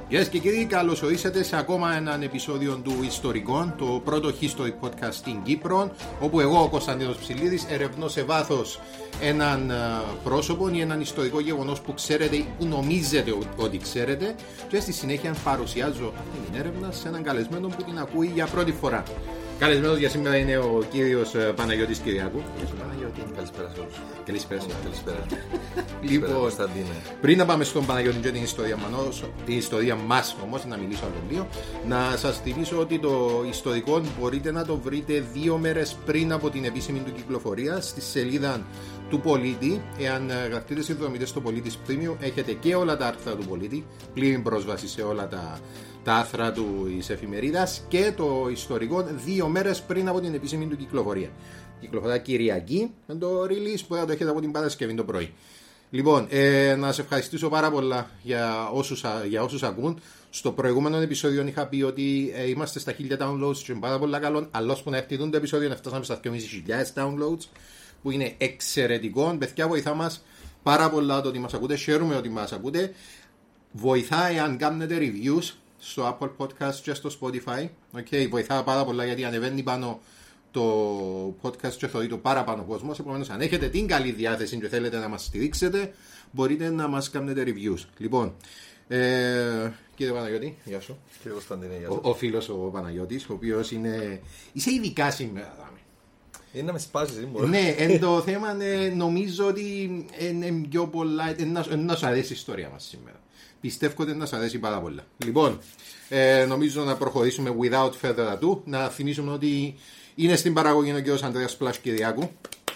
Κυρίες και κύριοι, καλώς ορίσατε σε ακόμα έναν επεισόδιο του Ιστορικών, το πρώτο history podcast στην Κύπρο, όπου εγώ, ο Κωνσταντίνος Ψηλίδης, ερευνώ σε βάθος έναν πρόσωπο ή έναν ιστορικό γεγονός που ξέρετε ή που νομίζετε ότι ξέρετε, και στη συνέχεια παρουσιάζω αυτή την έρευνα σε έναν καλεσμένο που την ακούει για πρώτη φορά. Καλεσμένος για σήμερα είναι ο κύριος Παναγιώτης Κυριάκου. Καλησπέρα σε όλους. Καλησπέρα. Λοιπόν, πριν να πάμε στον Παναγιώτη και την ιστορία μας όμως, να μιλήσω άλλο λίγο, να σας θυμίσω ότι το ιστορικό μπορείτε να το βρείτε 2 μέρες πριν από την επίσημη του κυκλοφορία στη σελίδα του Πολίτη. Εάν γραφτείτε συνδρομητές στο Πολίτης Premium, έχετε και όλα τα άρθρα του Πολίτη, πλήρη πρόσβαση σε όλα τα άρθρα της εφημερίδας και το ιστορικό 2 μέρες πριν από την επίσημη του κυκλοφορία. Κυκλοφορία Κυριακή με το release που θα το έχετε από την Παρασκευή το πρωί. Λοιπόν, να σας ευχαριστήσω πάρα πολλά για όσους ακούν. Στο προηγούμενο επεισόδιο είχα πει ότι είμαστε στα 1000 downloads και είναι πάρα πολλά καλό. Αλλά ώσπου να έρθει το επεισόδιο φτάσαμε στα 2.500 downloads, που είναι εξαιρετικό. Παιδιά, βοηθά μας πάρα πολλά το ότι μας ακούτε. Χαίρομαι ότι μας ακούτε. Βοηθάει αν κάνετε reviews στο Apple Podcast και στο Spotify. Okay, βοηθά πάρα πολλά γιατί ανεβαίνει πάνω το podcast και θεωρεί το παραπάνω κόσμος. Επομένως, αν έχετε την καλή διάθεση και θέλετε να μας στηρίξετε, μπορείτε να μας κάνετε reviews. Λοιπόν, κύριε Παναγιώτη, γεια σου. Κύριε Κωνσταντίνε, γεια σου. Ο φίλος ο Παναγιώτης, ο οποίος είσαι ειδικά σήμερα. Είναι να με σπάσεις, δεν μπορώ. Ναι, το θέμα νομίζω ότι είναι πιο πολλά. Να σου αρέσει η ιστορία μας σήμερα. Πιστεύω ότι να σου αρέσει πάρα πολλά. Λοιπόν, νομίζω να προχωρήσουμε without further ado. Να θυμίσουμε ότι είναι στην παραγωγή ο κ. Ανδρέας Πλάσκυριάκου.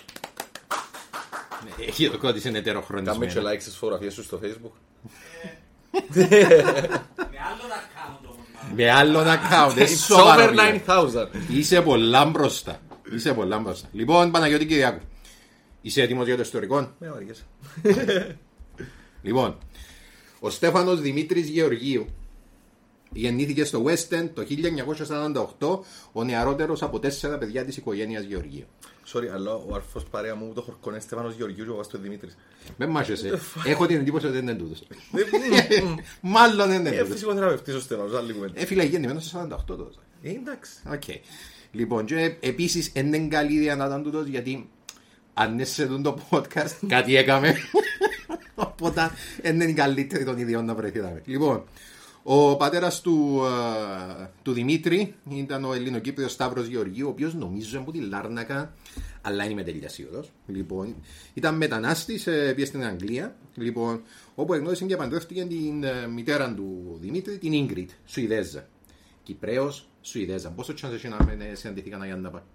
Έχει το κόντις είναι ετεροχρονισμένο. Κάμε και like στις φωτογραφίες σου στο Facebook. Με άλλον account. It's over 9,000. Είσαι πολλά μπροστά. Λοιπόν, Παναγιώτη Κυριάκου, είσαι έτοιμος για το ιστορικό? Με όριγες. Λοιπόν, ο Στέφανος Δημήτρης Γεωργίου γεννήθηκε στο West End το 1948, ο νεαρότερος από 4 παιδιά της οικογένειας Γεωργίου. Sorry, αλλά ο αρφός παρέα μου το χορκώνε Στέφανος Γεωργίου και ο Βάστος Δημήτρης. Με μάχεσαι. Έχω την εντύπωση ότι δεν είναι τούτος. Μάλλον δεν είναι τούτος. Φυσικοθεραπευτής ο Στέφανος, άλλη κουβέντα. Φίλε, γεννημένος στο 48 τότε. Εντάξει. Λοιπόν, και επίσης είναι καλή ιδέα να ήταν τούτος, γιατί αν έσαι το podcast κάτι έκαμε. Οπότε είναι η καλύτερη των ιδιών να βρεθεί. Λοιπόν, ο πατέρας του Δημήτρη ήταν ο Ελληνοκύπριος Σταύρος Γεωργίου, ο οποίος νομίζω από τη Λάρνακα, αλλά είναι τελείως σίγουρος. Λοιπόν, ήταν μετανάστης, πήγε στην Αγγλία, λοιπόν, όπου εγνώρισε και παντρεύτηκε την μητέρα του Δημήτρη, την Ίγκριτ, Σουηδέζα. Κυπρέος, Σουηδέζα. Πόσο chance έχει να συναντηθήκαν για να πάει?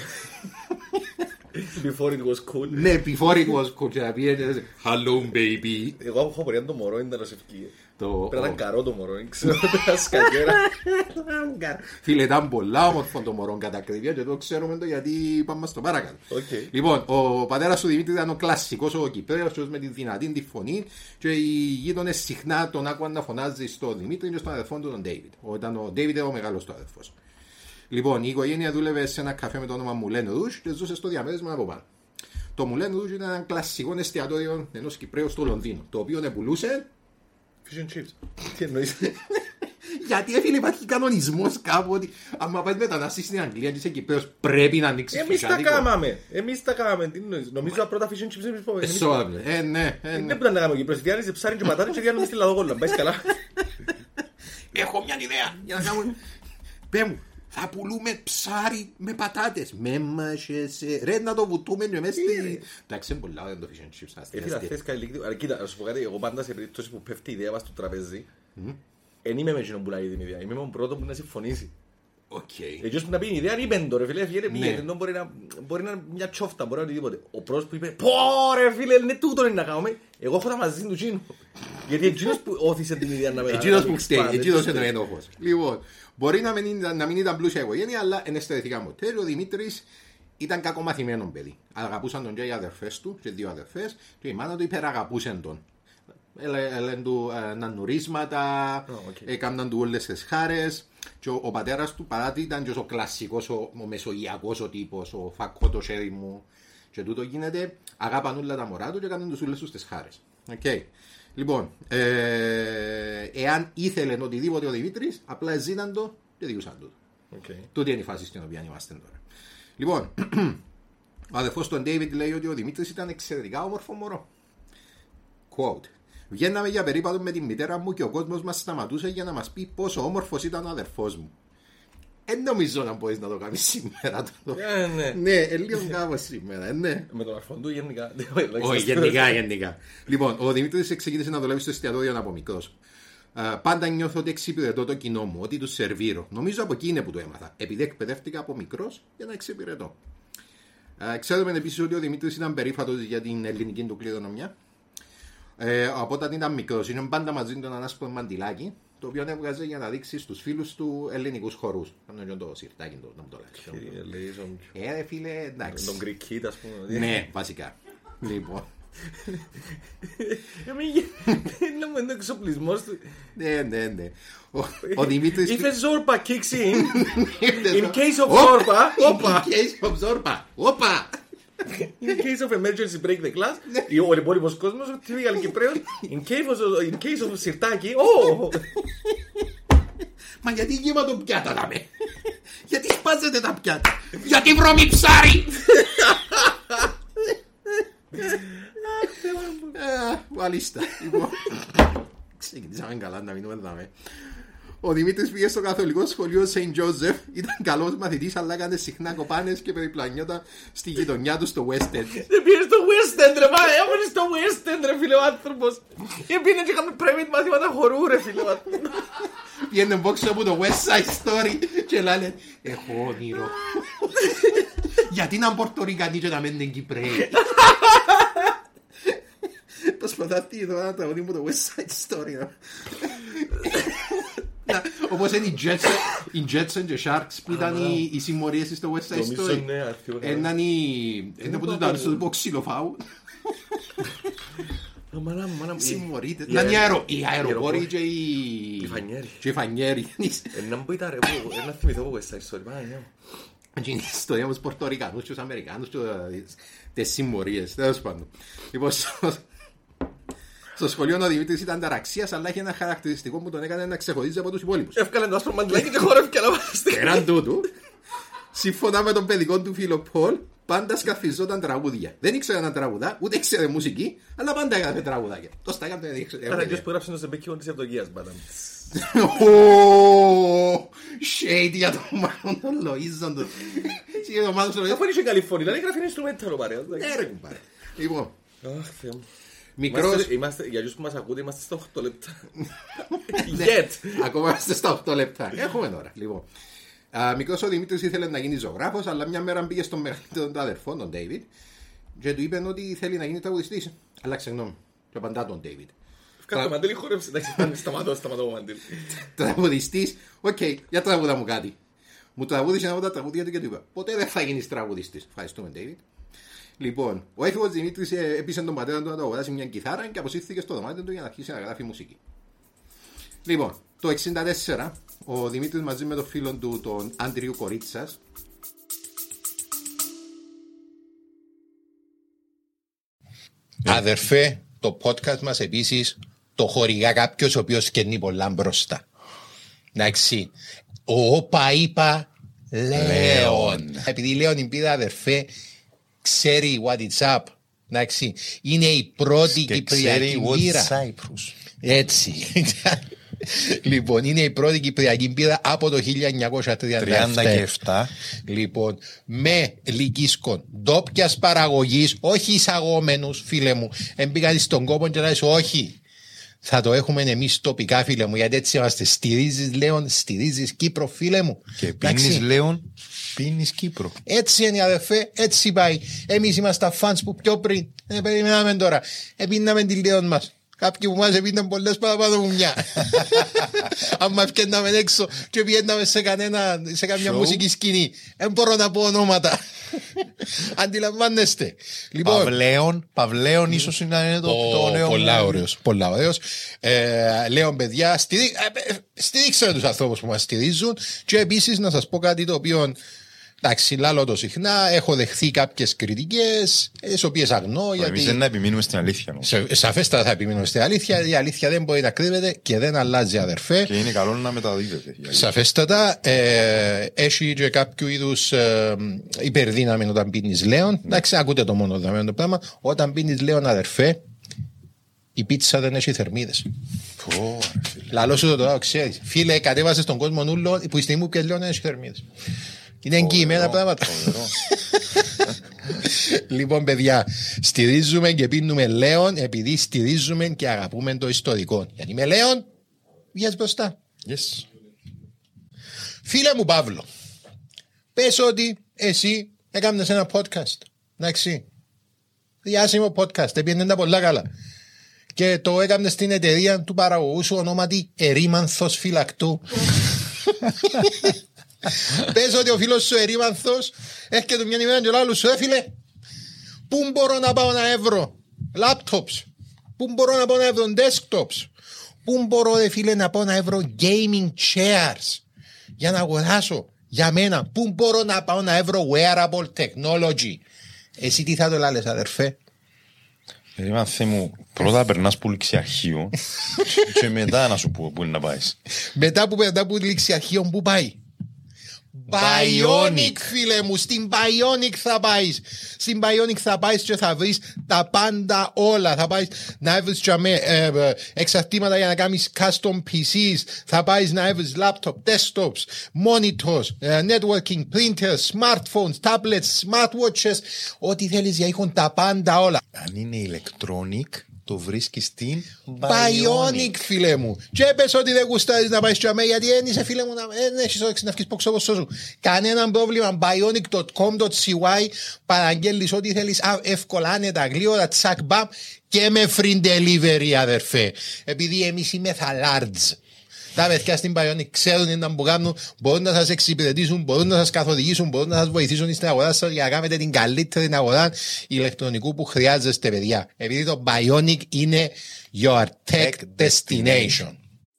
Before it was cool. Ναι, before it was cool. Hello baby. Εγώ έχω πορεία το μωρό, είναι νοσευκή. Πρέπει να ήταν καρό το μωρό, ξέρω, σκαγέρα. Φίλε, ήταν πολλά όμορφο το μωρό κατά ακρίβεια και το ξέρουμε το γιατί πάμε στο παρακάτω. Λοιπόν, ο πατέρας του Δημήτρη ήταν ο κλασσικός, ο Κυπρέος, με τη δυνατή τη φωνή, και οι γείτονες συχνά τον άκουγαν να φωνάζει στον Δημήτρη και στον αδερφό του τον Ντέιβιτ. Ήταν ο Ντέιβιτ ο μεγάλος του αδερφός. Λοιπόν, η οικογένεια δούλευε σε ένα καφέ με το όνομα Moulin Rouge και ζούσε στο διαμέρισμα από πάνω. Το Moulin Rouge ήταν ένα κλασικό εστιατόριο ενός Κυπρέου στο Λονδίνο, το οποίο πουλούσε fish and chips. Τι εννοείς? Γιατί έφυγε υπάρχει κανονισμός κάπου ότι άμα πάει μετανάστη στην Αγγλία και είσαι Κυπρέος πρέπει να ανοίξεις φυσιάδικο. Εμείς τα κάμαμε. Τι εννοείς? Νομίζω τα πρώτα fish and chips εμείς πούμε. Ναι. Δεν πρέπει να κάνουμε Κυπρέος. Διάλυσε ψάρι και πατάτε και διάλυσε στη λαδογόλα. Πάει καλά. Έχω μια ιδέα για να κάνουμε. Πέ μου, θα πουλούμε ψάρι με πατάτες. Με μάχεσαι. Ρε να το βουτούμε και μέσα στη... Εντάξει, είναι πολλά δεν το fish and chips. Αλλά κοίτα, να σου πω κάτι. Εγώ πάντα σε περίπτωση που πέφτει η ιδέα μας στο τραπέζι, εν είμαι με εκείνον που λέει την ιδέα. Είμαι με τον πρώτο που να συμφωνήσει. Εκείνος που να πει η ιδέα είπεν το ρε φίλε, μπορεί να είναι μια τσόφτα, μπορεί να είναι οτιδήποτε. Ο πρώτος που είπε, πω ρε φίλε, είναι τούτο είναι να κάνουμε. Εγώ έχω τα μαζί του Κίνου. Γιατί εκείνος που όθησε την ιδέα να με εκείνος που ξέρει, εκείνος είναι ο ενόχος. Λοιπόν, μπορεί να μην ήταν πλούσια οικογένεια, αλλά είναι στερετικά μοτέλ. Ο Δημήτρης ήταν κακομαθημένο παιδί. Αγαπούσαν τον και οι αδερφές του, και 2 αδερφές, και η μάνα του υπεραγαπούσε τον. Έλεν του νανουρίσματα, έκαναν του όλες τις χάρες. Και ο πατέρας του παράτι ήταν και ο κλασσικός, ο μεσογειακός ο τύπος, ο φακό το χέρι μου. Και τούτο γίνεται, αγάπαν όλα τα μωρά του και έκαναν τους όλες τους τις χάρες. Λοιπόν, εάν ήθελε οτιδήποτε ο Δημήτρης, απλά ζήταν το και διούσαν το. Τούτη είναι η φάση στην οποία είμαστε τώρα. Λοιπόν, ο αδερφός του David λέει ότι ο Δημήτρης ήταν εξαιρετικά όμορφο μωρό. Quote. Βγαίναμε για περίπατο με τη μητέρα μου και ο κόσμος μας σταματούσε για να μας πει πόσο όμορφος ήταν ο αδερφός μου. Δεν νομίζω να μπορείς να το κάνεις σήμερα. Ναι, λίγο κάπως σήμερα. Με τον αδερφό του γενικά. Όχι, γενικά. Λοιπόν, ο Δημήτρης ξεκίνησε να δουλεύει στο εστιατόριο από μικρός. Πάντα νιώθω ότι εξυπηρετώ το κοινό μου, ότι του σερβίρω. Νομίζω από εκεί είναι που το έμαθα. Επειδή εκπαιδεύτηκα από μικρός για να εξυπηρετώ. Ξέρουμε επίσης ότι ο Δημήτρης ήταν περήφατος για την ελληνική του κληρονομιά. Από όταν ήταν μικρός, είναι πάντα μαζί του ένα άσπρο μαντιλάκι, το οποίο έβγαζε για να δείξει στους φίλους του ελληνικούς χορούς. Κάνω το σιρτάκι να μου το λέει. Φίλε, εντάξει. Τον Greek Kid, ας πούμε. Ναι, βασικά. Λοιπόν. Είναι ο εξοπλισμός του. Ναι. Ο Δημήτρης... If a Zorba kicks in case of Zorba, όπα. In case of emergency break the glass. Ο υπόλοιπος κόσμος, ο τύπος Κυπρέος, in case of σιρτάκι, Μα γιατί γύμα το πιάτα δάμε? Γιατί σπάζετε τα πιάτα? Γιατί βρώμει ψάρι? Μάλιστα. Ξεκινήσαμε καλά να μείνουμε δάμε. Ο Δημήτρης πήγε στο καθολικό σχολείο St. Joseph. Ήταν καλός μαθητής, αλλά έκανε συχνά κοπάνες και περιπλανιόταν στη γειτονιά του στο West End. Δεν πήγε στο West End, ρε μάνα, έμονε στο West End, ρε φίλε ο άνθρωπος. Πήγαινε και είχαμε private μαθήματα χορού, ρε φίλε ο άνθρωπος. Πήγαινε μπόξο από το West Side Story και λένε έχω όνειρο. Γιατί να Πορτορικανοί και να μένουν Κυπρέοι? Προσπαθάτε εδώ να τραγουδί μου το West Side Story. Όπως είναι οι Jets and the Sharks που ήταν οι συμμορίες στο West Side Story. Έναν είναι που τους ήταν στο ξυλοφάου. Συμμορείτε. Ήταν οι αεροπόροι και οι φανιέροι. Να μου ήταν ρε, να θυμηθώ από West Side Story. Είναι η ιστορία με τους Πορτορικανούς και τους Αμερικάνους και τις συμμορίες. Τέλος πάντων. Λοιπόν, στο σχολείο ο Δημήτρης ήταν ταραξίας, αλλά είχε ένα χαρακτηριστικό που τον έκανε να ξεχωρίζει από τους υπόλοιπους. Εύκαλε το άσπρο μαντιλάκι και χορεύκε να βάζει. Πέραν τούτου, σύμφωνα με τον παιδικό του φίλο Πολ, πάντα σκαφιζόταν τραγούδια. Δεν ήξερε να τραγουδά, ούτε ήξερε μουσική, αλλά πάντα έκανε τραγουδάκια. Τόσο τα έκανε. Άρα ποιος που έγραψε το Σεμπέκιο της Ευδοκίας, μπάτα. Shade για το μάλλον τον Λοΐζον. Αφού είναι και καλή φωνή, δηλαδή γράφει ένα instrumental παρέα. Ναι ρε κουμπάρε. Λοιπόν. Αχ, Θεέ μου. Μικρός... Για τους που μας ακούτε είμαστε στα 8 λεπτά. Yet. Ακόμα είμαστε στα 8 λεπτά. Έχουμε τώρα. Λοιπόν. Μικρός ο Δημήτρης ήθελε να γίνει ζωγράφος, αλλά μια μέρα πήγε στον μεγαλύτερο του αδερφό, τον David, και του είπε ότι θέλει να γίνει τραγουδιστής. Αλλά ξεγνώμη. Και απαντά τον David. Κάτω μαντήλι χόρεψε. Εντάξει, σταματώ το μαντήλι. Τραγουδιστής. Οκ, για τραγούδα μου κάτι. Μου τραγούδισε ένα από τα τραγούδια του και του είπα: ποτέ δεν θα γίνεις τραγουδιστής. Ευχαριστούμε, David. Λοιπόν, ο έφηβος Δημήτρης έπεισε τον πατέρα του να του αγοράσει μια κιθάρα και αποσύρθηκε στο δωμάτιο του για να αρχίσει να γράφει μουσική. Λοιπόν, το 1964 ο Δημήτρης μαζί με τον φίλο του, τον Άντριου Κορίτσας, αδερφέ, το podcast μας επίσης το χορηγά κάποιος ο οποίος σκαινεί πολλά μπροστά. Εντάξει, ο όπα είπα Λέων. Επειδή Λέων εμπίδα αδερφέ ξέρει what it's up. Εντάξει, είναι η πρώτη κυπριακή μπύρα. Έτσι. Λοιπόν, είναι η πρώτη κυπριακή μπύρα από το 1937. Λοιπόν, με λυκίσκον ντόπιας παραγωγής, όχι εισαγόμενους, φίλε μου. Εμπήκατε στον κόπο και να είσαι όχι. Θα το έχουμε εμείς τοπικά, φίλε μου, γιατί έτσι είμαστε. Στηρίζεις Λέων, στηρίζεις Κύπρο, φίλε μου. Και πίνεις Λέων, πίνεις Κύπρο. Έτσι είναι, αδερφέ, έτσι πάει. Εμείς είμαστε φανς που πιο πριν. Περιμέναμε τώρα. Επίναμε τη Λέων μας. Κάποιοι που μας επίναν πολλές παραπάνω από μια. Αν μας πιέναμε έξω και πιέναμε σε καμιά μουσική σκηνή. Δεν μπορώ να πω ονόματα. Αντιλαμβάνεστε. Παυλέων ίσως είναι το νέο. Πολλά ωραίος. Λέων παιδιά, στηρίξτε τους ανθρώπους που μας στηρίζουν. Και επίσης να σας πω κάτι το οποίο Εντάξει, λάλλω το συχνά, έχω δεχθεί κάποιες κριτικές, τις οποίες αγνώ. Εμείς δεν να επιμείνουμε στην αλήθεια. Σαφέστατα θα επιμείνουμε στην αλήθεια. Η αλήθεια δεν μπορεί να κρύβεται και δεν αλλάζει, αδερφέ. Και είναι καλό να μεταδίδεται. Σαφέστατα, έχει και κάποιο είδους υπερδύναμη όταν πίνεις λέον. Εντάξει, ακούτε το μόνο δεδομένο το πράγμα. Όταν πίνεις λέον, αδερφέ, η πίτσα δεν έχει θερμίδες. Λαλό σου το τώρα, ξέρεις. Φίλε, κατέβασε στον κόσμο νουλό που η στιγμή που και λέω να έχει θερμίδες. Είναι εγγυημένα πράγματα. Λοιπόν, παιδιά, στηρίζουμε και πίνουμε λέον επειδή στηρίζουμε και αγαπούμε το ιστορικό. Γιατί με λέον, βγες μπροστά. Yes. Φίλε μου Παύλο, πες ότι εσύ έκανες ένα podcast. Εντάξει. Διάσημο podcast, έπιανε τα πολλά καλά. Και το έκανες στην εταιρεία του παραγωγού σου ονόματι Ερήμανθος Φυλακτού. Πες ότι ο φίλος σου Ερήμανθος έρχεται μια ημέρα και ο σου, φίλε, πού μπορώ να πάω να έβρω laptops, πού μπορώ να πάω να έβρω desktops, πού μπορώ φίλε να πάω να έβρω gaming chairs για να αγοράσω για μένα, πού μπορώ να πάω να έβρω wearable technology. Εσύ τι θα το λάλες, αδερφέ? Ερήμανθε μου, πρώτα περνάς που ληξιαρχείο και μετά να σου πω πού είναι να πάεις. Μετά που ληξιαρχείο πού πάει? Bionic, φίλε μου, στην Bionic θα πάεις. Στην Bionic θα πάεις και θα βρεις τα πάντα όλα. Θα πάεις να βρεις εξαρτήματα για να κάνεις custom PCs. Θα πάεις να βρεις laptop, desktops, monitors, networking, printers, smartphones, tablets, smartwatches. Ό,τι θέλεις για έχουν τα πάντα όλα. Αν είναι electronic, το βρίσκεις στην Bionic, φίλε μου. Και πες ότι δεν γουστάρεις να πάεις τσαμέ, γιατί δεν είσαι, φίλε μου, δεν έχεις όρεξη να βγεις πόξο σου. Κανέναν πρόβλημα. Bionic.com.cy. Παραγγέλνεις ό,τι θέλεις εύκολα, άνετα, γλύωρα, τσακ μπαμ και με free delivery, αδερφέ. Επειδή εμείς είμαι large. Τα παιδιά στην Bionic ξέρουν να που κάνουν, μπορούν να σας εξυπηρετήσουν, μπορούν να σας καθοδηγήσουν, μπορούν να σας βοηθήσουν στην αγορά σας για να κάνετε την καλύτερη αγορά ηλεκτρονικού που χρειάζεστε, παιδιά. Επειδή το Bionic είναι your tech destination.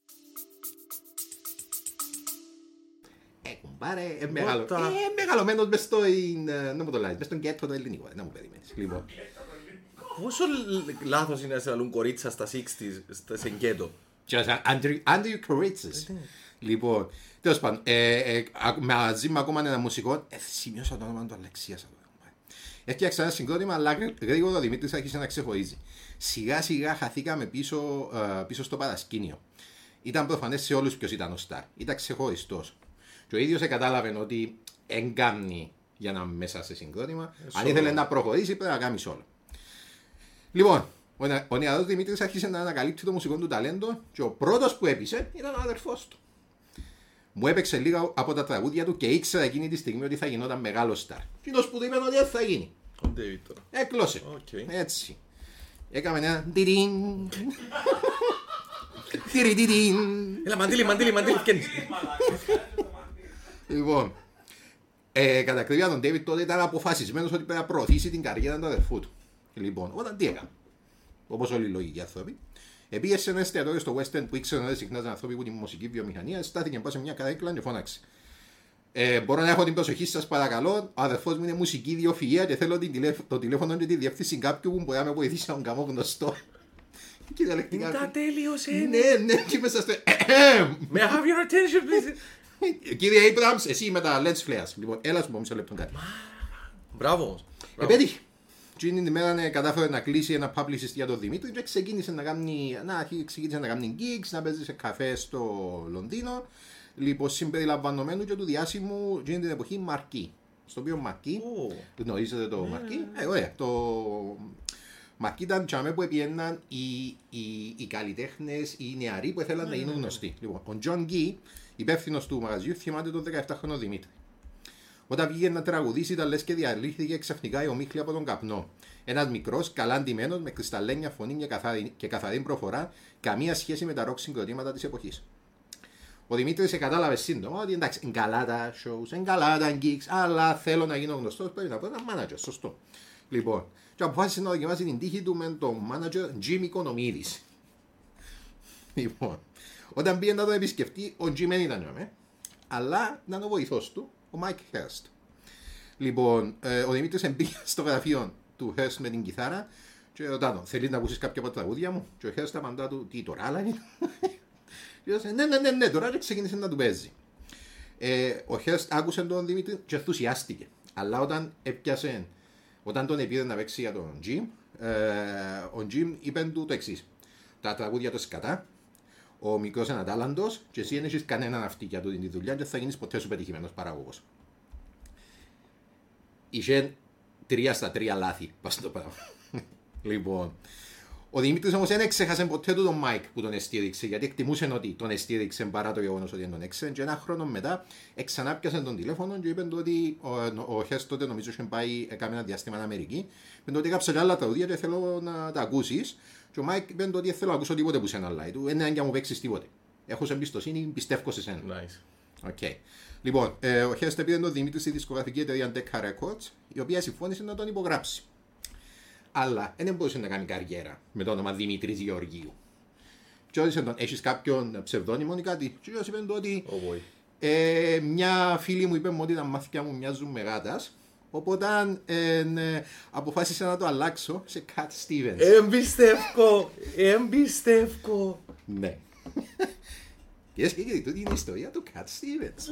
Κουμπάρε, μεγαλωμένος μες στον κέντρο το ελληνικό, να μου περιμένεις. Λοιπόν. Πόσο λάθος είναι να σε λαλούν κορίτσα στα 60's, σε γκέτο. Andrew Κορίτσες. Λοιπόν, τέλος πάντων, μαζί με ακόμα ένα μουσικό, σημειώσα το όνομα του Αλεξίας. Έφτιαξα ένα συγκρότημα, αλλά γρήγορα ο Δημήτρης άρχισε να ξεχωρίζει. Σιγά σιγά χαθήκαμε πίσω στο παρασκήνιο. Ήταν προφανές σε όλους ποιος ήταν ο Σταρ. Ήταν ξεχωριστός. Και ο ίδιος κατάλαβε ότι εγκάμνει για να μέσα σε συγκρότημα. Αν ήθελε να προχωρήσει, πρέπει να κάνει όλο. Λοιπόν, ο νεαρός Δημήτρης άρχισε να ανακαλύψει το μουσικό του ταλέντο και ο πρώτος που έπεισε ήταν ο αδερφός του. Μου έπαιξε λίγα από τα τραγούδια του και ήξερα εκείνη τη στιγμή ότι θα γινόταν μεγάλο στάρ. Και το που του είπαν ότι δεν θα γίνει. Ο Ντέιβιτ τώρα. Έκλωσε. Έτσι. Έκαμε ένα τιρίν. Τιριντιρίν. Έλα μαντήλι, φκένεις. Λοιπόν, κατά ακρίβεια τον Ντέιβιτ τότε ήταν αποφασισμένος ότι πρέπει να προωθήσει την καριέρα του αδερφού του. Λοιπόν, όταν τι έκανε? Όπως όλοι οι λογικοί άνθρωποι, πήγε σε ένα εστιατόριο στο West End που ήξερε να δεν συχνάζαν άνθρωποι που τη μουσική βιομηχανία, στάθηκε πάνω σε μια καρέκλα και φώναξε. Μπορώ να έχω την προσοχή σας, παρακαλώ. Ο αδερφός μου είναι μουσική ιδιοφυΐα και θέλω το τηλέφωνο και τη διεύθυνση κάποιου που μπορεί να με βοηθήσει να τον κάνω γνωστό. Κυριολεκτικά. Τα τέλειωσε. Ναι, και μέσα στο. May I have your attention, please? Κύριε Abrams, εσύ με τα lens flares. Λοιπόν, έλα σου πω μισό λεπτό κάτι. Μπράβο. Επέτυχε. Και την ημέρα κατάφερε να κλείσει ένα publicist για τον Δημήτρη και ξεκίνησε να κάνει gigs, να παίζει σε καφέ στο Λονδίνο. Λοιπόν, συμπεριλαμβανομένου και του διάσημου και την εποχή Μαρκή. Στο οποίο Μαρκή, γνωρίζετε το Μαρκή? Ωραία. Το Μαρκή ήταν τσάμε που επιέναν οι καλλιτέχνες, οι νεαροί που ήθελαν να γίνουν γνωστοί. Λοιπόν, ο Τζον Γκί, υπεύθυνος του μαγαζιού, θυμάται τον 17χρονο Δημήτρη. Όταν βγήκε να τραγουδήσει, ήταν λες και διαλύθηκε ξαφνικά η ομίχλη από τον καπνό. Ένας μικρός, καλά ντυμένος, με κρυσταλλένια φωνή και καθαρή προφορά, καμία σχέση με τα ροκ συγκροτήματα της εποχής. Ο Δημήτρης κατάλαβε σύντομα ότι εντάξει, εγκαλά τα shows, εγκαλά τα gigs, αλλά θέλω να γίνω γνωστός, πρέπει να πω ένα manager, σωστό. Λοιπόν, και αποφάσισε να δοκιμάσει την τύχη του με τον manager Jimmy Κονομίδης. Λοιπόν, όταν πήγε να τον επισκεφτεί, ο Jimmy δεν ήταν αλλά ήταν ο βοηθός του, ο Mike Hurst. Λοιπόν, ο Δημήτρης εμπήκε στο γραφείο του Hearst με την κιθάρα και ρωτάω, θέλεις να ακούσεις κάποια από τα τραγούδια μου? Και ο Hearst απαντά του, τι τώρα, άλλα είναι? Και ναι, τώρα και ξεκίνησε να του παίζει. Ο Hearst άκουσε τον Δημήτρη και ενθουσιάστηκε. Αλλά όταν τον επίδε να παίξει για τον Jim, ο Jim είπε του το εξής. Τα τραγούδια του σκατά, ο μικρός είναι ατάλλαντος και εσύ δεν έχεις κανέναν αυτή για τούτη τη δουλειά και θα γίνεις ποτέ σου πετυχημένος παραγωγός. Είχε 3 στα 3 λάθη πας στο πράγμα. Λοιπόν, ο Δημήτρης όμως δεν εξέχασε ποτέ του τον Μάικ που τον εστήριξε, γιατί εκτιμούσε ότι τον εστήριξε παρά το γεγονός ότι δεν τον έξερε. Και ένα χρόνο μετά ξανά πιάσε τον τηλέφωνο και είπε ότι ο Hearst τότε νομίζω είχε πάει ένα διάστημα στην Αμερική. Είπε ότι έκαψε άλλα τραγούδια και θέλω να τα ακούσεις. Και ο Μάικ είπε ότι θέλω να ακούσω τίποτε που σένα λέει του. Δεν είναι αν μου παίξεις τίποτε. Έχω σε εμπιστοσύνη, πιστεύω σε σένα. Nice. Okay. Λοιπόν, ο Hearst πήγε τον Δημήτρη στη δισκογραφική εταιρεία Decca Records, η οποία συμφώνησε να τον υπογράψει. Αλλά δεν μπορούσε να κάνει καριέρα με το όνομα Δημήτρης Γεωργίου. Και ρώτησε τον, έχεις κάποιον ψευδόνυμο ή κάτι? Και είπε ότι μια φίλη μου είπε ότι τα μάθηκια μου μοιάζουν με γάτας. Οπότε αποφάσισα να το αλλάξω σε Cat Stevens. Εμπιστεύκω. Ναι. Και τούτη είναι η ιστορία του Cat Stevens.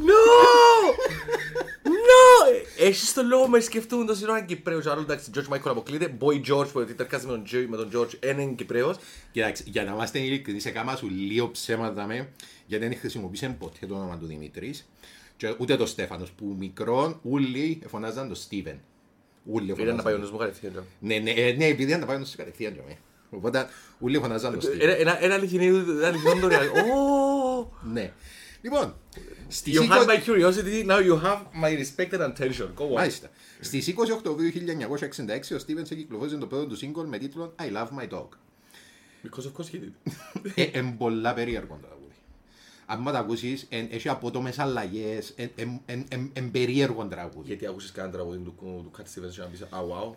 No! Έχεις το λόγο με σκεφτούν το σύνορα Κυπρέος. Άρα εντάξει, George Michael αποκλείται. Boy George που τερκάζει με τον George είναι Κυπρέος. Κοιτάξτε, για να είμαστε ειλικρινείς, έκανα σου λίγο ψέματα γιατί δεν χρησιμοποίησε ποτέ το όνομα του Δημήτρης. Και ούτε το Στέφανος που μικρόν όλοι φωνάζαν το Στίβεν. Επειδή να πάει ο νους μου κατευθείαν. Ναι, επειδή να πάει ο νους μου κατευθείαν. Οπότε όλοι φωνάζαν το Στίβεν. Ένα αληθινό το ρεάλ. Ναι. Λοιπόν, you have my curiosity, now you have my respect and attention. Go on. Μάλιστα. Στις 20 Οκτωβρίου 1966 ο Στίβενς κυκλοφόρησε το πρώτο του σύγκολ με τίτλο I Love My Dog. Because of course he did. Εν πολλά περίεργο το τραγούδι. Αν τα ακούσεις, έχει απότομες αλλαγές, εν περίεργο τραγούδι. Γιατί άκουσες κανένα τραγούδι του Cat Stevens και να πεις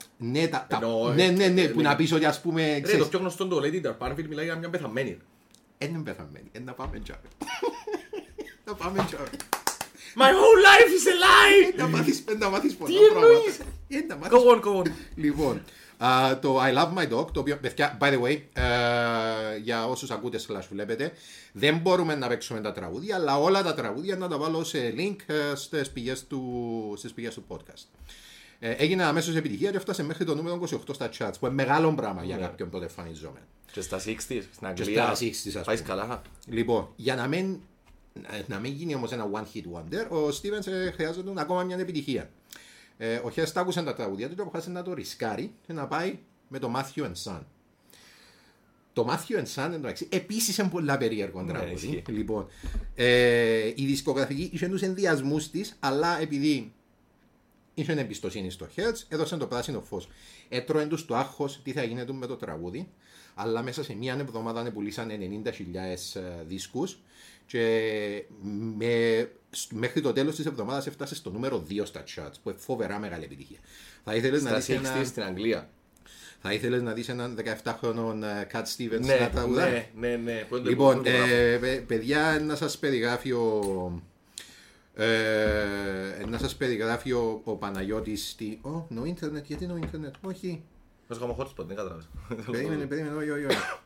wow. Ναι, που να πεις ότι ας πούμε... Ρε, το πιο γνωστό το Lady Darpanville μιλάει για μια πεθαμένη. Είναι πεθαμένη, να πάμε τζάρι. Να πάμε τζάρι. My whole life is a lie! Να μάθεις πολλά πράγματα. Go on. Λοιπόν, το I Love My Dog, το οποίο, παιδιά, by the way, για όσους ακούτε slash βλέπετε, δεν μπορούμε να παίξουμε τα τραγούδια, αλλά όλα τα τραγούδια να τα βάλω σε link στις πηγές του podcast. Έγινε αμέσως επιτυχία και έφτασε μέχρι το νούμερο 28 στα charts, που είναι μεγάλο πράγμα για κάποιον τότε εμφανιζόμενο. Και στα 60's, στην Αγγλία, πάει καλά. Λοιπόν, για να μην γίνει όμως ένα one hit wonder, ο Stevens χρειάζεται ακόμα μια επιτυχία. Ο Hearst άκουσε τα τραγουδιά του και αποφάσισε να το ρισκάρει και να πάει με το Matthew and Son. Το Matthew and Son εντάξει, επίσης είναι πολλά περίεργο τραγούδι. Λοιπόν, η δισκογραφική είχε τους ενδιασμούς της, αλλά επειδή είχε εμπιστοσύνη στο Hearst, έδωσε το πράσινο φως. Έτρωε τους το άγχος τι θα γίνεται με το τραγούδι, αλλά μέσα σε μία εβδομάδα πουλήσαν 90.000 δίσκους και μέχρι το τέλος της εβδομάδας έφτασε στο νούμερο 2 στα charts, που είναι φοβερά μεγάλη επιτυχία. Θα ήθελες να δεις στην Αγγλία. Θα ήθελες να δεις έναν 17χρονο Cat Stevens να τραγουδάει? Ναι. Λοιπόν, παιδιά, να σας περιγράφει ο Παναγιώτης no internet, γιατί no internet, όχι. Μας κάνουμε hotspot, δεν κατάλαβες. Περίμενε, όχι.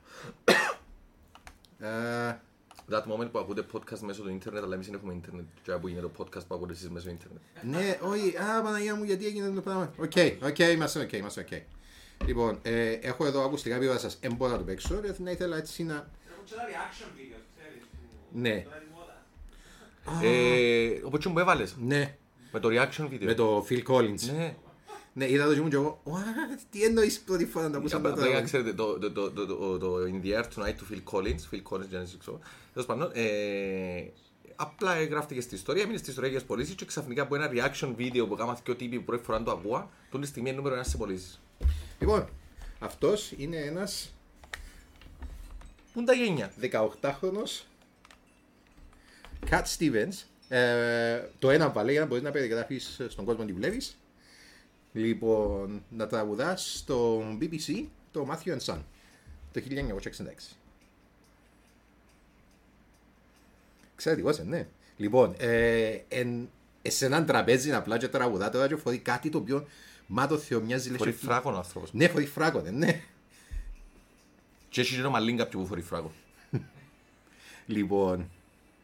That moment που ακούτε podcast μέσω του ίντερνετ, αλλά εμείς δεν έχουμε ίντερνετ. Και που γίνεται το podcast που ακούτε εσείς μέσω ίντερνετ. Ναι, όχι, Παναγία μου, γιατί έγινε το πράγμα. Οκ, είμαστε οκ. Λοιπόν, έχω εδώ ακουστικά που θα σας εμπόρω να το παίξω, γιατί να ήθελα έτσι να... Έχω και ένα reaction video, ξέρεις. Ναι. Οπότε μου έβαλες. Ναι. Με το reaction video. Με το Phil Collins. Ναι. Ναι, είδα το και εγώ, τι εννοείς πρώτη φορά να ακούσαμε το τραγούδι. Ξέρετε, το In the Air Tonight του Phil Collins, Genesis, ξέρω. Τέλος πάντων, απλά γράφτηκε στη ιστορία, μείνει στη ιστορία για τις πωλήσεις και ξαφνικά από ένα reaction video που έκανα και ο τύπη που πρώτη φορά το ακούα, τούτη στιγμή είναι νούμερο 1 σε πωλήσεις. Λοιπόν, αυτός είναι ένας... Πού είναι τα γένια? 18χρονος Cat Stevens. Το ένα βάλε για να μπορείς να περιγράφεις στον κόσμο τι βλέπεις. Λοιπόν, να τραγουδά στο BBC το Matthew and Son το 1966. Εξαιρετικός, ναι. Λοιπόν, σε έναν τραπέζι απλά και τραγουδά τώρα και φορεί κάτι το οποίο μα το Θεό μοιάζει. Φορεί φράκον ο άνθρωπος. Ναι, φορεί φράκον, ναι. Και έχει και το μαλλίν κάποιου που φορεί φράκον. Λοιπόν,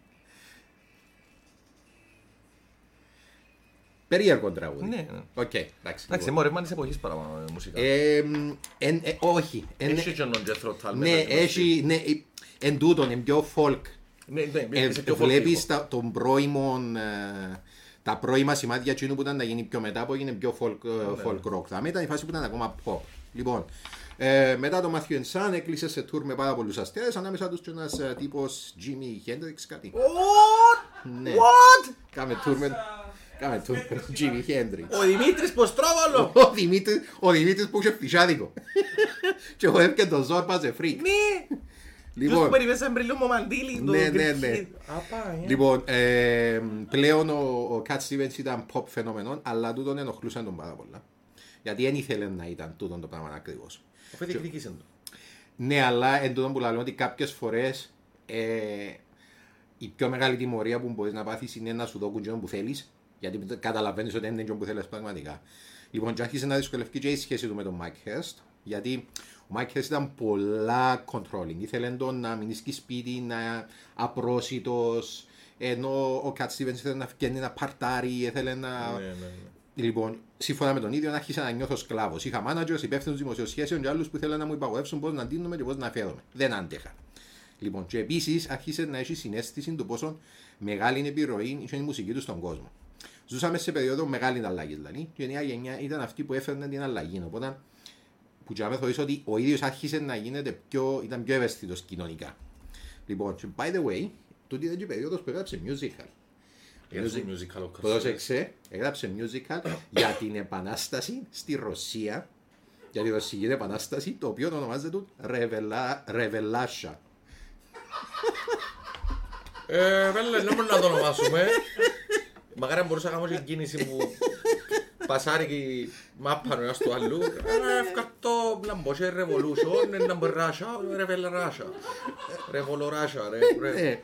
περίεργο τραγούδι. Ναι. Οκ, εντάξει. Εντάξει, μωρέ, μαν της εποχής παραπάνω μουσικά. Όχι. Έχει και τον Jethro Tull. Ναι, έχει, ναι, εν τούτον, είναι πιο folk. Βλέπεις τον πρώιμο, τα πρώιμα σημάδια εκείνου που ήταν να γίνει πιο μετά, που έγινε πιο folk rock. Θα ήταν η φάση που ήταν ακόμα pop. Λοιπόν, μετά το Matthew Sun έκλεισε σε tour με πάρα πολλούς αστέρες, ανάμεσα τους και ένας τύπος Jimi Hendrix κάτι. What? Κάμε tour με τον Jimi Hendrix. Ο Δημήτρης Ποστρόβολο. Ο Δημήτρης που είχε φυσάδικο. Και εγώ έπαιρνε τον Ζόρπα σε φρίκ. Ναι. Λοιπόν, που περιμένεις ένα μπριλό μου μαντήλι. Ναι. Λοιπόν, πλέον ο Cat Stevens ήταν pop φαινόμενο, αλλά τούτον ενοχλούσαν τον πάρα πολλά. Γιατί δεν ήθελε να ήταν τούτον το πράγμα ακριβώς. Αφού διεκδικήσαν το. Ναι, αλλά εν τούτον που λέμε ότι κάποιες φορές η πιο μεγάλη τιμωρία που μπορείς να πάθεις είναι να σου δώκουν τζιόν που θέλεις, γιατί καταλαβαίνεις ότι δεν είναι τζιόν που θέλεις πραγματικά. Λοιπόν, και άρχισε να δυσκολευτεί και η σχέση του με τον Mike Hurst, γιατί ο Mike Hurst ήταν πολλά controlling. Ήθελε τον να μείνει στη σπίτι, να απρόσιτος, ενώ ο Cat Stevens ήθελε να φτιάξει ένα παρτάρι, ήθελε να... Ναι. Λοιπόν, σύμφωνα με τον ίδιο, άρχισα να νιώθω σκλάβος. Είχα managers, υπεύθυνους δημοσιοσχέσεων και άλλους που ήθελαν να μου υπαγορεύσουν πώς να ντύνουμε και πώς να φέρομαι. Δεν άντεχα. Λοιπόν, και επίσης άρχισε να έχει συνέστηση του πόσο μεγάλη είναι η επιρροή είχε η μουσική του στον κόσμο. Ζούσαμε σε περίοδο μεγάλη αλλαγή, δηλαδή, και η νέα γενιά ήταν αυτή που έφερνε την αλλαγή. Οπότε, που και θεωρήσω ότι ο ίδιος άρχισε να γίνεται ήταν πιο ευαίσθητος κοινωνικά. Λοιπόν, και by the way, τούτη ήταν και η περίοδος που έγραψε musical. Πρόσεξε, έγραψε musical για την επανάσταση στη Ρωσία, για τη ρωσική επανάσταση, το οποίο ονομάζεται Ρεβελάσια. Βέβαια, δεν μπορούμε να το ονομάσουμε. Μακάρι μπορούσα να κάνω και κίνηση που πασάρει και η μάπα ο ένας του αλλού. Ευκατώ να μπω σε revolution, να μπω ράσια, ρεβελράσια. Ρεβολοράσια, ρε.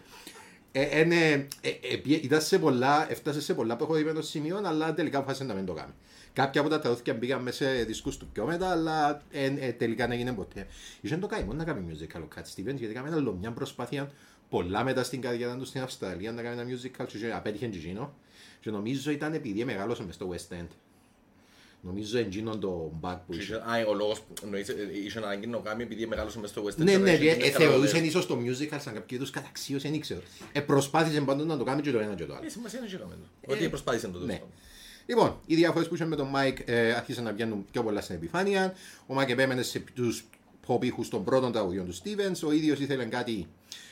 Έφτασε σε πολλά προχωρημένο σημείο, αλλά τελικά αποφάσισε να μην το κάνει. Κάποια από τα τραγούδια μπήκαν μέσα σε δίσκους του πιο μετά, αλλά τελικά δεν έγινε ποτέ. Είχε το καημό να κάνει musical ο Cat Stevens, γιατί έκαμε μια προσπάθεια πολλά μετά στην καριέρα του στην Αυστραλία να κάνει ένα musical και απέτυχε εκείνο. Και νομίζω ήταν επειδή μεγάλωσε μες στο West End. Νομίζω εκείνον το back που είχε. Ο λόγος που είχε ανάγκη να κάνει επειδή μεγάλωσε μες στο West End. Ναι, θεωρούσαν ίσως το musical σαν κάποιο είδους καταξίωση, δεν ξέρω. Προσπάθησε πάντως να το κάνει και το ένα και το άλλο. Σημασία είναι και ότι προσπάθησε το τέλος. Λοιπόν, οι διαφορές που είχαν με τον Mike άρχισαν να βγαίνουν πιο πολλά στην επιφάνεια. Ο Mike επέμενε σε τους pop ήχους των πρώτων τραγουδιών του Stevens. Ο ίδιος ήθελε κάτι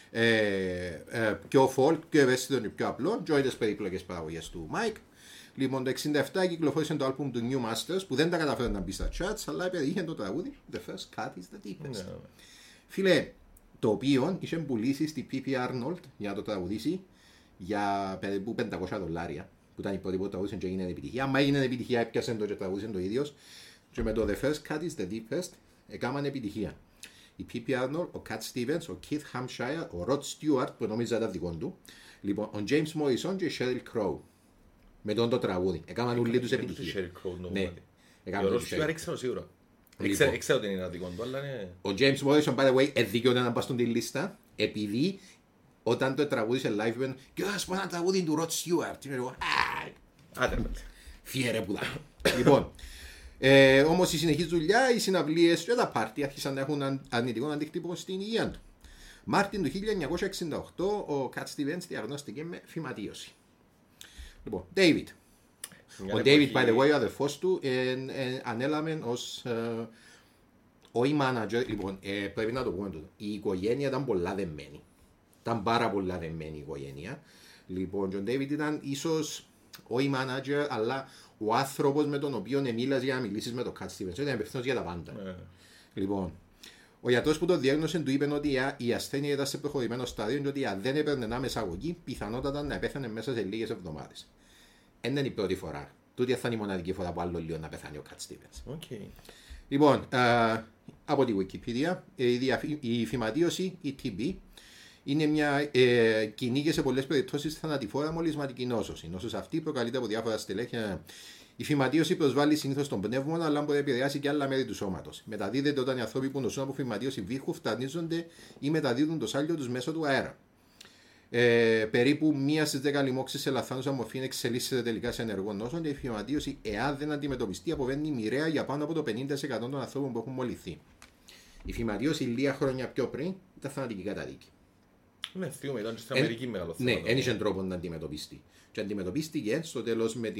πιο folk, πιο ευαίσθητο και πιο απλό. Τζόι τις περίπλοκες παραγωγές του Mike. Λοιπόν, το 1967 κυκλοφόρησε το άλμπουμ του New Masters που δεν τα καταφέρει να μπει στα charts, αλλά είχε το τραγούδι The First Cut is the Deepest. Φίλε, το οποίο είχε πουλήσει στη P.P. Arnold για να το τραγουδήσει για περίπου $500, που ήταν η πρώτη που τραγούδισε και έγινε επιτυχία. Αν έγινε επιτυχία, έπιασε το και τραγούδισε το ίδιος. Και με το The First Cut is the Deepest έκαναν επιτυχία. Η P.P. Arnold, ο Cat Stevens, ο Keith Hampshire, ο Rod Stewart, που νομίζω ήταν δικό του, λοιπόν, ο James Morrison και η Sheryl Crow. Με τον το τραγούδι. Έκαναν όλοι τους επιτυχία. Ναι. Ο Rod Stewart έξερα σίγουρα. Ξέρω ότι είναι ένα δικό του, αλλά είναι... Ο James Morrison, by the way, εδίκαιωνε να πας στον τη λίστα, επειδή όταν το τραγούδισε live, είπαν «Και θα σου πω ένα τραγούδι του Rod Stewart». Και εγώ «Φιέρε που δά». Λοιπόν, όμως η συνεχής δουλειά, οι συναυλίες και τα πάρτι άρχισαν να έχουν αρνητικό αντίκτυπο στην υγεία του. Μάρτιν του 1968, ο Cat Stevens διαγνώστηκε με φυματίωση. Λοιπόν, David. Ο David, by the way, ο αδερφός του, ανέλαβε ως όχι manager. Λοιπόν, πρέπει να το πούμε τούτο. Η οικογένεια ήταν πολλά δεμένη. Ήταν πάρα πολλά δεμένη η οικογένεια. Λοιπόν, ο David ήταν ίσως όχι manager, αλλά ο άνθρωπος με τον οποίο μίλας για να μιλήσεις με τον Cat Stevens. Ήταν υπευθύνος για τα πάντα. Λοιπόν, ο γιατρός που το διάγνωσε του είπε ότι η ασθένεια ήταν σε προχωρημένο στάδιο και ότι αν δεν έπαιρνε ένα μεσαγωγή, πιθανότατα να πέθανε μέσα σε λίγες εβδομάδες. Δεν είναι η πρώτη φορά. Τούτη θα είναι η μοναδική φορά που άλλο λίγο να πεθάνει ο Cat Stevens. Okay. Λοιπόν, από τη Wikipedia, η φυματίωση, η TB, είναι μια κοινή και σε πολλές περιπτώσεις θανατηφόρα μολυσματική νόσος. Η νόσος αυτή προκαλείται από διάφορα στελέχη. Η φυματίωση προσβάλλει συνήθως τον πνεύμονα, αλλά μπορεί να επηρεάσει και άλλα μέρη του σώματος. Μεταδίδεται όταν οι άνθρωποι που νοσούν από φυματίωση βήχου φτανίζονται ή μεταδίδουν το σάλιο τους μέσω του αέρα. Περίπου 1 στις 10 λοιμώξεις σε λαθάνουσα μορφή εξελίσσεται τελικά σε ενεργό νόσο και η φυματίωση, εάν δεν αντιμετωπιστεί, αποβαίνει μοιραία για πάνω από το 50% των ανθρώπων που έχουν μολυθεί. Η φυματίωση λίγα χρόνια πιο πριν ήταν θανατική καταδίκη. Ναι, θείο, ήταν και στην Αμερική μεγάλο θέμα. Ναι, δεν είχε τρόπο να αντιμετωπιστεί. Και αντιμετωπίστηκε στο τέλος με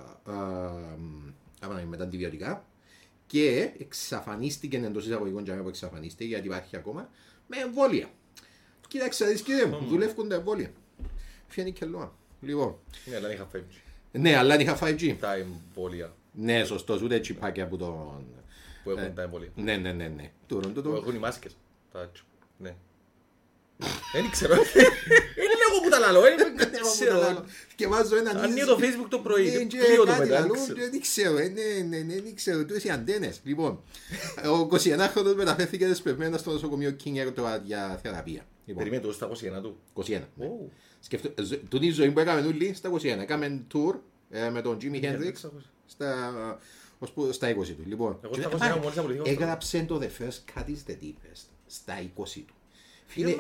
τα αντιβιωτικά και εξαφανίστηκε εντός εισαγωγικών και που εξαφανίστηκε, γιατί υπάρχει ακόμα, με εμβόλια. Κοίταξε, δεις κύριε μου, δουλεύουν τα εμβόλια. Φαίνεται και λόγω. Λοιπόν. Ναι, αλλά είχα 5G. Ναι, αλλά είχα 5G. Τα εμβόλια. Ναι, σωστός, ούτε τσιπάκια που τον... Που έχουν τα εμβόλια. Ναι. Που έχουν οι μάσκες. Ναι. Δεν ξέρω. Είναι λίγο που τα λαλώ. Και βάζω έναν... Ανοίγω το Facebook το πρωί. Κλείω το μετά. Δεν ξέρω. Δεν ξέρω. Τούτες οι αντένες. Λοιπόν, ο 21χρονος μεταφέρθηκε δεσπευμένα στο νοσοκομείο King για θεραπεία. Περιμένει το στα 21 του. 21. Τούτη η ζωή που έκαμε όλοι στα 21. Έκαμε tour με τον Jimi Hendrix στα 20 του. Λοιπόν, έγραψε το The First Cut is the Deepest στα 20 του. Είναι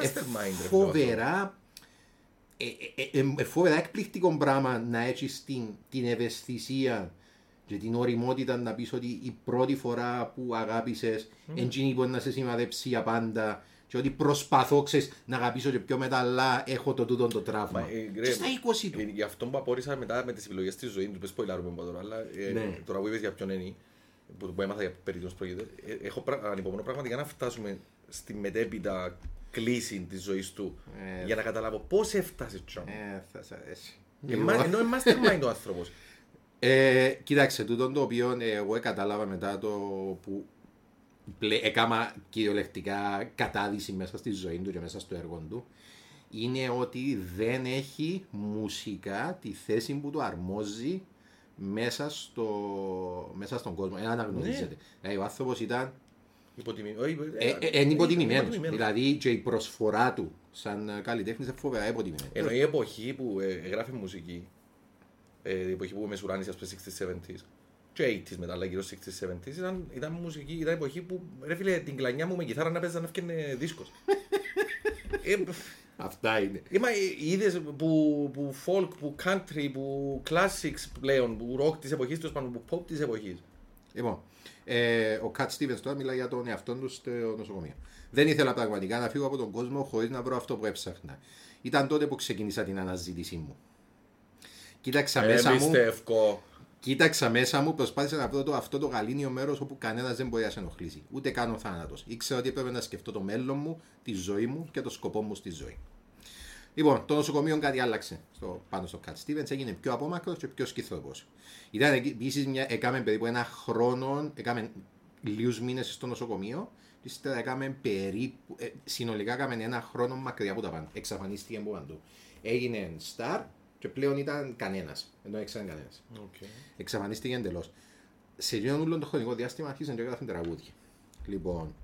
φοβερά εκπληκτικό πράγμα να έχεις την ευαισθησία και την οριμότητα να πεις ότι η πρώτη φορά που αγάπησες εντζήνη μπορεί να σε σημαδέψει για πάντα και ότι προσπαθώ να αγαπήσω και πιο μετά, αλλά έχω το τούτο το τραύμα. Και στα 20 του. Γι' αυτό που απόρρισα μετά με τις επιλογές της ζωής του, πες ποιλάρουμε τώρα, αλλά τώρα που είπες για ποιον είναι, που έμαθα για περίπτωση πρόκειται, έχω ανυπομονώ πραγματικά να φτάσουμε στη μετέπειτα κλίση της ζωής του για να καταλάβω πώς έφτασε τσιόν. Θα σ' αρέσει. Ενώ είμαστε mastermind ο άνθρωπος. Κοίταξε, τούτο το οποίο εγώ κατάλαβα μετά το που έκανα κυριολεκτικά κατάδυση μέσα στη ζωή του και μέσα στο έργο του, είναι ότι δεν έχει μουσικά τη θέση που του αρμόζει μέσα στον κόσμο. Αναγνωρίζεται. Δηλαδή ο άνθρωπος ήταν υποτιμημένος. Δηλαδή και η προσφορά του σαν καλλιτέχνης είναι φοβερά υποτιμημένη. Ενώ η εποχή που γράφει μουσική, η εποχή που μεσουράνησε ας πούμε 60s, 70s και 80s μετά, αλλά γύρω 60s, 70s ήταν μουσική, ήταν εποχή που ρε φίλε την κλανιά μου με κιθάρα να παίζει να έφτιανε δίσκος. Αυτά είναι. Είδες που folk, που country, που classics πλέον, που rock της εποχής τους πάνω, που pop της εποχής. Λοιπόν, ο Κατ Στίβενς τώρα μιλάει για τον εαυτόν του στο νοσοκομείο. Δεν ήθελα πραγματικά να φύγω από τον κόσμο χωρίς να βρω αυτό που έψαχνα. Ήταν τότε που ξεκίνησα την αναζήτησή μου. Κοίταξα μέσα μου, προσπάθησα να βρω αυτό το γαλήνιο μέρος όπου κανένας δεν μπορεί να σε ενοχλήσει. Ούτε καν ο θάνατος. Ήξερα ότι έπρεπε να σκεφτώ το μέλλον μου, τη ζωή μου και το σκοπό μου στη ζωή. Λοιπόν, το νοσοκομείο κάτι άλλαξε πάνω στο Κατ Στίβενς, έγινε πιο απόμακρος και πιο σκυθροπός. Ήταν επίσης έκαμε περίπου ένα χρόνο, έκαμε λίγους μήνες στο νοσοκομείο, και ύστερα έκαμε περίπου, συνολικά έκαμε ένα χρόνο μακριά από τα πάντα. Εξαφανίστηκε από παντού. Έγινε star και πλέον ήταν κανένας. Ενώ έξεραν κανένας. Εξαφανίστηκε εντελώς. Σε όλο το χρονικό διάστημα άρχισαν και έγραφαν τραγούδια. Λοιπόν,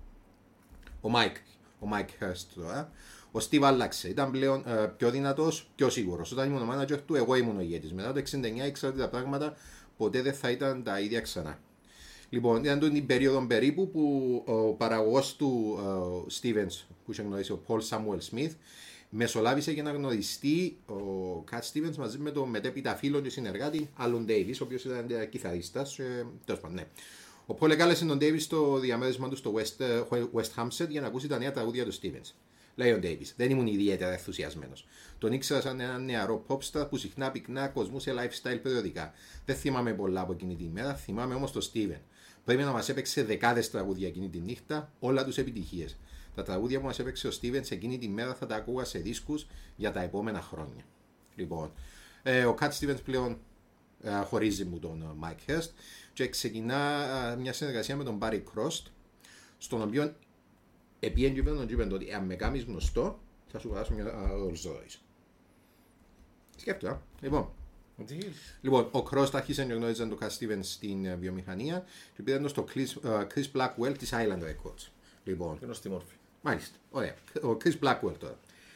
ο Mike Hurst τώρα. Ο Steve άλλαξε. Ήταν πλέον πιο δυνατός, πιο σίγουρος. Όταν ήμουν ο manager του, εγώ ήμουν ο ηγέτης. Μετά το 1969 ήξερα ότι τα πράγματα ποτέ δεν θα ήταν τα ίδια ξανά. Λοιπόν, ήταν την περίοδο περίπου που ο παραγωγός του Stevens, που είχε γνωρίσει ο Paul Samuel Smith, μεσολάβησε για να γνωριστεί ο Κατ Στίβενς μαζί με τον μετέπειτα φίλο και συνεργάτη Άλον Ντέιβις, ο οποίος ήταν κιθαρίστας. Τέλος πάντων, ναι. Ο Paul εκάλεσε τον Ντέιβις στο διαμέρισμά του στο West Hampstead για να ακούσει τα νέα τραγούδια του Stevens. Λέει ο Ντέιβις, δεν ήμουν ιδιαίτερα ενθουσιασμένος. Τον ήξερα σαν έναν νεαρό popstar που συχνά πυκνά κοσμούσε lifestyle περιοδικά. Δεν θυμάμαι πολλά από εκείνη τη μέρα, θυμάμαι όμως τον Steven. Πρέπει να μας έπαιξε δεκάδες τραγούδια εκείνη τη νύχτα, όλα τους επιτυχίες. Τα τραγούδια που μας έπαιξε ο Steven εκείνη τη μέρα θα τα ακούγα σε δίσκους για τα επόμενα χρόνια. Λοιπόν, ο Κατ Στίβενς πλέον χωρίζει μου τον Mike Hurst και ξεκινά μια συνεργασία με τον Barry Cross, στον οποίο επίεν τον είπε ότι αν με κάνεις γνωστό θα σου περάσω μια Rolls Royce. Σκέφτομαι. Λοιπόν, ο Cross άρχισε να γνώριζε τον Κατ Στίβενς στην βιομηχανία και πήγαν στο Chris Blackwell της Island Records. Λοιπόν, είναι στη μόρφη. Μάλιστα, ωραία. Ο Chris Blackwell τώρα.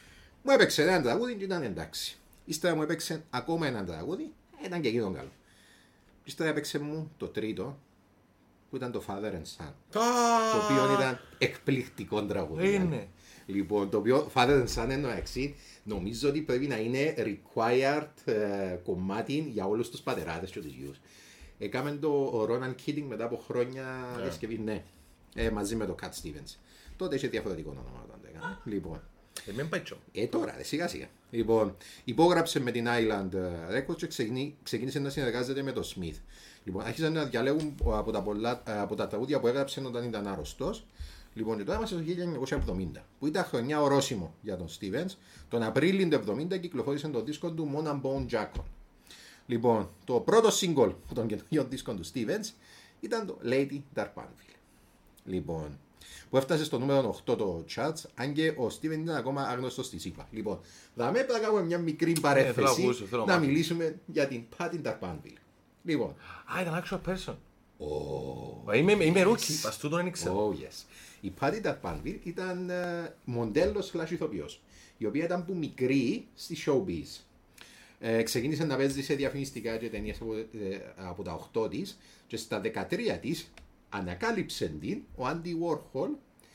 Μου έπαιξε ένα τραγούδι και ήταν εντάξει. Ύστερα μου έπαιξε ακόμα ένα τραγούδι, ήταν και εκείνο καλό. Ύστερα έπαιξε μου το τρίτο, που ήταν το Father and Son. Το οποίο ήταν εκπληκτικό τραγούδι. Είναι. Λοιπόν, το οποίο Father and Son εννοεί, νομίζω ότι πρέπει να είναι required κομμάτι για όλους τους πατεράδες και τους γιους. Έκαμε το Ronan Keating μετά από χρόνια διασκευή, ναι, μαζί με το Cat Stevens. Τότε είχε διαφορετικό όνομα όταν το έκαμε. Λοιπόν, Μην πάει τσο. τώρα, σιγά σιγά. Λοιπόν, υπόγραψε με την Island Records και ξεκίνησε να συνεργάζεται με το Smith. Λοιπόν, άρχισαν να διαλέγουν από τα τραγούδια που έγραψε όταν ήταν άρρωστος. Λοιπόν, και τώρα είμαστε στο 1970, που ήταν χρονιά ορόσημο για τον Stevens. Τον Απρίλιο του 1970 κυκλοφόρησε το δίσκο του Mon Bone Jackon. Λοιπόν, το πρώτο single από τον καινούριο δίσκο του Stevens ήταν το Lady Darbanville. Λοιπόν, που έφτασε στο νούμερο 8 το charts, αν και ο Steven ήταν ακόμα άγνωστος στη ΣΥΠΑ. Λοιπόν, θα με κάνουμε μια μικρή παρέθεση να μιλήσουμε για την Patty Darbanville. Λοιπόν. Ήταν actual person. Είμαι ρούκι, παστού τον ήξερα. Oh, yes. Η Patty Darbanville ήταν μοντέλο / ηθοποιός, η οποία ήταν που μικρή στη showbiz. Ξεκίνησε να παίζει σε διαφημιστικά και ταινίες από τα 8 της και στα 13 της ανακάλυψε την ο Andy Warhol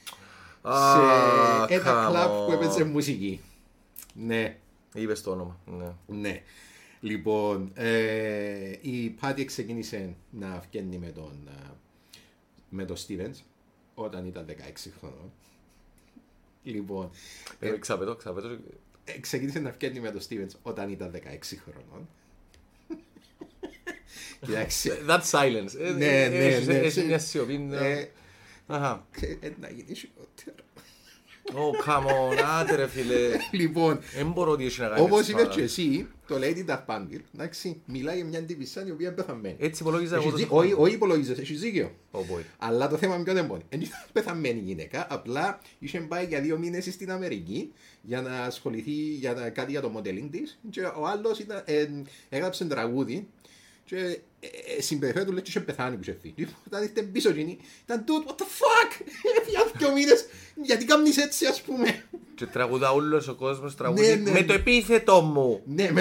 σε ένα κλαμπ που έπαιζε μουσική. Ναι. Είπες το όνομα. Ναι. Λοιπόν, η Patty ξεκίνησε να βγαίνει με τον Stevens όταν ήταν 16 χρόνων. Λοιπόν, ξαπέτω. ξεκίνησε να βγαίνει με τον Stevens όταν ήταν 16 χρόνων. That silence. Ναι. Έχει μια σιωπή. Να γίνει χειρότερο. Come on, άντε ρε φίλε. Λοιπόν, δεν μπορώ ότι έχει να κάνει. όπως είπες και εσύ, το Lady Darbanville, εντάξει, μιλάει για μια τύπισσα η οποία είναι πεθαμένη. Έτσι υπολόγιζα εγώ. Όχι υπολόγιζες, έχεις δίκιο. Αλλά το θέμα είναι ποιο δεν μπορεί. Δεν ήταν πεθαμένη γυναίκα, απλά είχε πάει για 2 μήνες στην Αμερική για να ασχοληθεί για κάτι για το modeling της και ο άλλος έγραψε τραγούδι και συμπεριφέρει του λέει και είχε πεθάνει που είχε φύγει. Όταν ήρθε πίσω εκείνη, ήταν dude, what the fuck, για 2 μήνες, γιατί κάνεις έτσι ας πούμε. Και τραγουδά όλος ο κόσμος τραγούδι με το επίθετο μου. Ναι,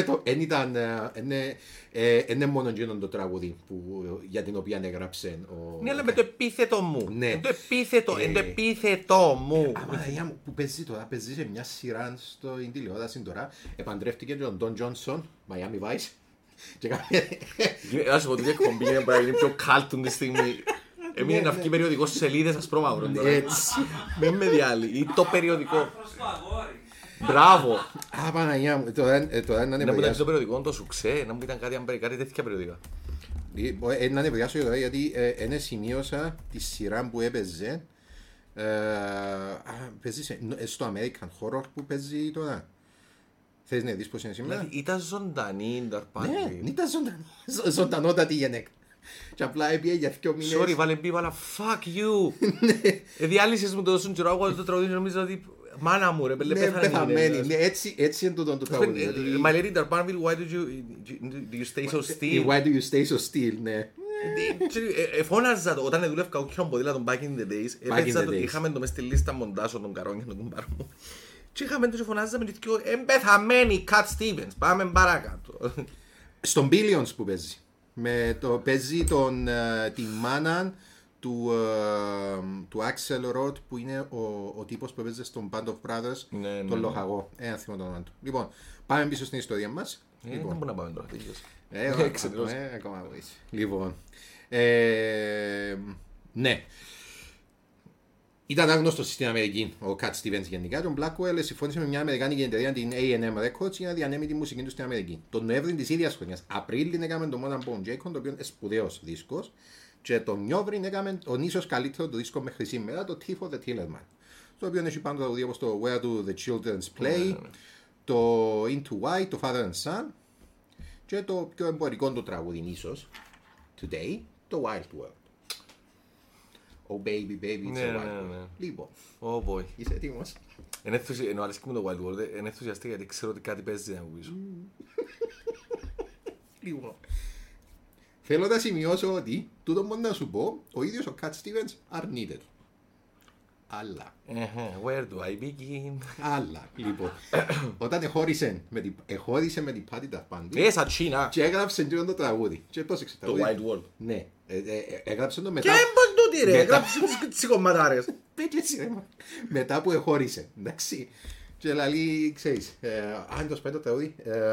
είναι μόνο εκείνο το τραγούδι για την οποία έγραψε. Ναι, αλλά με το επίθετο μου. Είναι το επίθετο μου. Αμά, που παίζει τώρα, παίζει σε μια σειρά στην τηλεόραση τώρα, επαντρεύτηκε τον Don Johnson, Miami Vice. Ας πω ότι η εκπομπή είναι πιο κάλτουν τη στιγμή. Έμεινε να βγει περιοδικό στις σελίδες ασπρόμαυρο. Με με διάλει. Ή το περιοδικό. Μπράβο. Α, Παναγιά μου. Τώρα είναι να μου ήταν το περιοδικό το σουξέ. Να μου ήταν κάτι τέτοια περιοδικά. Να ανεβιάσω τώρα γιατί σημείωσα τη σειρά που έπαιζε. Παίζει στο American Horror που παίζει τώρα. Θες να δεις πως είναι σήμερα. Ήταν ζωντανή η Darbanville. Ναι, ήταν ζωντανότατη γενέκα. Και απλά έπιε για 2 μήνες. Sorry, βάλε fuck you. Διάλυσες μου τόσο καιρό, εγώ το τραγούδι νομίζω ότι μάνα μου ρε, πεθαμένη. Έτσι είναι το τραγούδι. My lady Darbanville, why do you stay so still? Why do you stay so still, ναι. Φώναζα το, όταν δούλευκα όχι ποδήλα τον back in the days, είχαμε το μες στη λίστα μοντάσω των καρόνια των κουμπάρ μου. Και είχαμε το και φωνάζαμε και δυο εμπεθαμένη Cat Stevens, πάμε παρακάτω. Στον Billions που παίζει. Παίζει τη μάνα του Axel Rod που είναι ο τύπος που παίζει στον Band of Brothers, τον λοχαγό. Ένα θυμό το όνομα του. Λοιπόν, πάμε πίσω στην ιστορία μας. Δεν μπορούμε να πάμε τώρα. Ακόμα βοήθησε. Λοιπόν, ναι. Ήταν άγνωστο στην Αμερική ο Cat Stevens γενικά. Τον Blackwell συμφώνησε με μια Αμερικάνικη εταιρεία, την A&M Records, για να διανέμει τη μουσική του στην Αμερική. Τον Νοέμβρη της ίδιας χρονιάς, Απρίλιο, έκαμε το Mon Bone Jackon, το οποίο είναι σπουδαίος δίσκος. Και τον Νιόβρη έκαμε τον ίσως καλύτερο του δίσκο μέχρι σήμερα, το Tea for the Tillerman. Το οποίο έχει πάνω τραγουδία όπως το Where Do the Children's Play, το Into White, το Father and Son και το πιο εμπορικό του τραγούδι ίσως, Today, το Wild World. Oh baby, baby, it's a wild world. Λοιπόν, είσαι έτοιμος. Ενώ αρέσει και με το Wild World, είναι ενθουσιαστή γιατί ξέρω ότι κάτι παίζει να ακούγήσω. Λοιπόν, θέλω να σημειώσω ότι τούτο μόνο να σου πω, ο ίδιος ο Cat Stevens αρνείται του. άλλα. Where do I begin? Άλλα. Λοιπόν, όταν εχώρισε με την Πάτη Ταφπάντη Έσα Τσίνα. και έγραψε και το τραγούδι. Και πρόσεξε Το τραγούδι. Wild World. Ναι, έγραψε το Και μετά. έμπαν τούτη ρε, έγραψε τις κομματάρες. Μετά που εχώρισε. Εντάξει. Και λέει, ξέρεις, αν το σπάει το τραγούδι.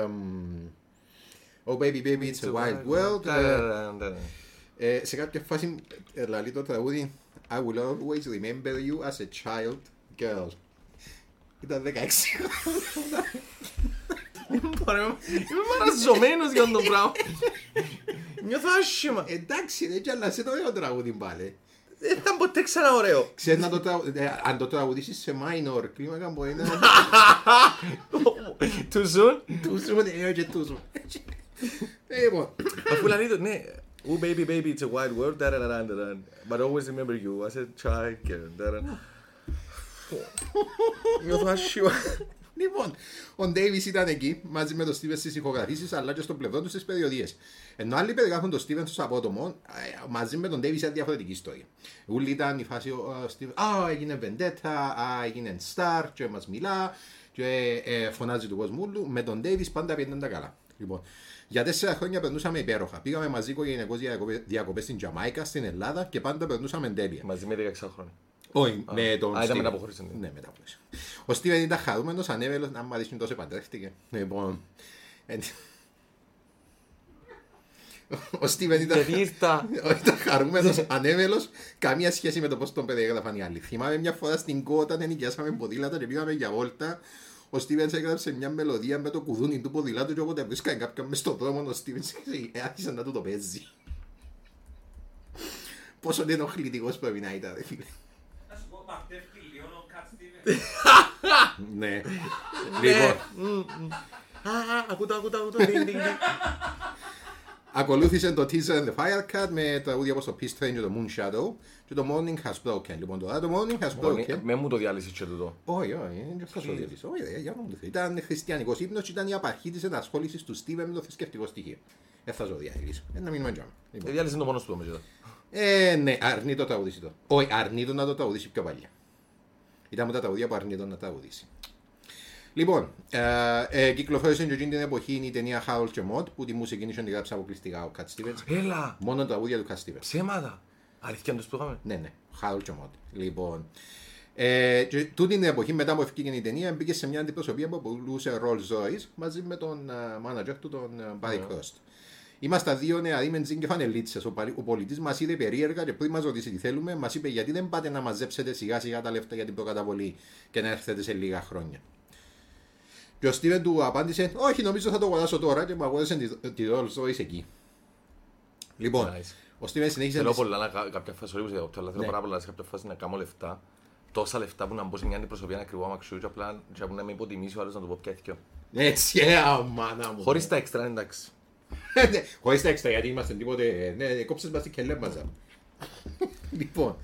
Oh baby baby it's a wild world. Σε κάποια φάση λέει το τραγούδι I will always remember you as a child girl. Ήταν 16. Είμαι μαραζωμένος για τον πράγμα. Νιώθω άσχημα. Εντάξει ρε, και αλλά σε το ωραίο τραγούδι πάλι. Δεν ήταν ποτέ ξανά ωραίο. Ξέρεις αν το τραγουδήσεις σε minor κλίμακα μπορεί να... Too soon. Και τούσου. Λοιπόν, Αφού λέει το, ναι. Oh baby baby it's a wild world. But always remember you as a child. Νιώθω άσχημα. λοιπόν, ο Ντέιβις ήταν εκεί μαζί με τον Στίβεν στις ηχογραφήσεις αλλά και στον πλευρό του στις περιοδίες. Ενώ άλλοι περιγράφουν τον Στίβεν στους απότομο, μαζί με τον Ντέιβις ήταν διαφορετική ιστορία. Ούλοι ήταν η φάση ο Στίβεν, έγινε βεντέτα, έγινε στάρ και μας μιλά και φωνάζει του κόσμου όλου. Με τον Ντέιβις πάντα πήγαιναν τα καλά. Λοιπόν, για 4 χρόνια περνούσαμε υπέροχα. Πήγαμε μαζί οικογενειακώς διακοπές στην Τζαμάικα, στην Ελλάδα και πάντα περνούσαμε τέλεια. Μαζί με 16 χρόνια. Όχι, με τον ήταν Στίβεν. μετά που χωρίσαν. Ναι, μετά που χωρίσαν. Ο Στίβεν ήταν χαρούμενος, ανέβελος, να μου αρέσει τόσο παντρεύτηκε. Λοιπόν, ο Στίβεν ήταν χαρούμενος, ανέβελος, καμία σχέση με το πώς τον περιέγραφαν οι άλλοι. Θυμάμαι μια φορά στην Κότα, ενοικιάσαμε ποδήλατα και πήγαμε για βόλτα. Ο Στίβεν έγραψε μια μελωδία με το κουδούνι του ποδηλάτου και όποτε βρίσκανε κάποιον μες στον δρόμο, ο Στίβεν άρχισε να του το παίζει. Πόσο ενοχλητικός πρέπει να ήταν, φίλε. Να σου πω, μαρτεύει λίγο ο Κατ Στίβεν. Ναι. Λοιπόν, Ακούτα. ακολούθησε το Teaser and the Firecut με τραγούδια όπως το Peace Train και το Moon Shadow και το Morning Has Broken. Λοιπόν, τώρα το Morning Has Broken. Με μου το διάλυσεις και τούτο. Όχι, δεν θα σου διαλύσω. Όχι, για να μου το θέλει. Ήταν χριστιανικός ύπνος και ήταν η απαρχή της ενασχόλησης του Στίβεν με το θρησκευτικό στοιχείο. Δεν θα σου διαλύσω. Να μείνουμε τζάμε. Διάλυσες το μόνος του όμως. Ναι, αρνεί το τραγουδίσει το. Όχι, αρνεί το να το τραγουδίσει πιο παλιά. Ήταν με τα τραγουδία που αρνεί το να τραγουδίσει. Λοιπόν, κυκλοφόρησε και εκείνη την εποχή η ταινία Harold και Maude που τη μουσική είχε γράψει αποκλειστικά ο Κατ Στίβενς. Έλα. Μόνο τα τραγούδια του Κατ Στίβενς. Ψέματα. Αλήθεια τους που είχαμε. Ναι, Harold και Maude. Λοιπόν, τούτη την εποχή μετά που ευκήγε η ταινία μπήκε σε μια αντιπροσωπεία που απολούσε Rolls Royce μαζί με τον manager του, τον Barry Crost. Είμαστε δύο νεαροί με τζιν και φανελίτσες. Ο πολιτής μας είδε περίεργα και πριν μας ρωτήσει τι θέλουμε, μας είπε γιατί δεν πάτε να μαζέψετε σιγά σιγά τα λεφτά για την προκαταβολή και να έρθετε σε λίγα χρόνια. Και ο Στίβεν του απάντησε, όχι νομίζω θα το αγοράσω τώρα και μου αγόρασε τη Rolls Royce εκεί. Λοιπόν, ο Στίβεν συνέχισε... Θέλω πολλά κάποια φάση, θέλω πάρα πολλά σε κάποια φάση να κάνω λεφτά. Τόσα λεφτά που να μπω σε μια αντιπροσωπεία να κρυβώ αμαξιού και απλά να με υποτιμήσει ο άλλος να του πω πια ηθικιό. Έτσι, μάνα μου. Χωρίς τα έξτρα, εντάξει. Χωρίς τα έξτρα, γιατί είμαστε τίποτε... Ναι, κόψες μας την κελέμπαζα. Λοιπόν,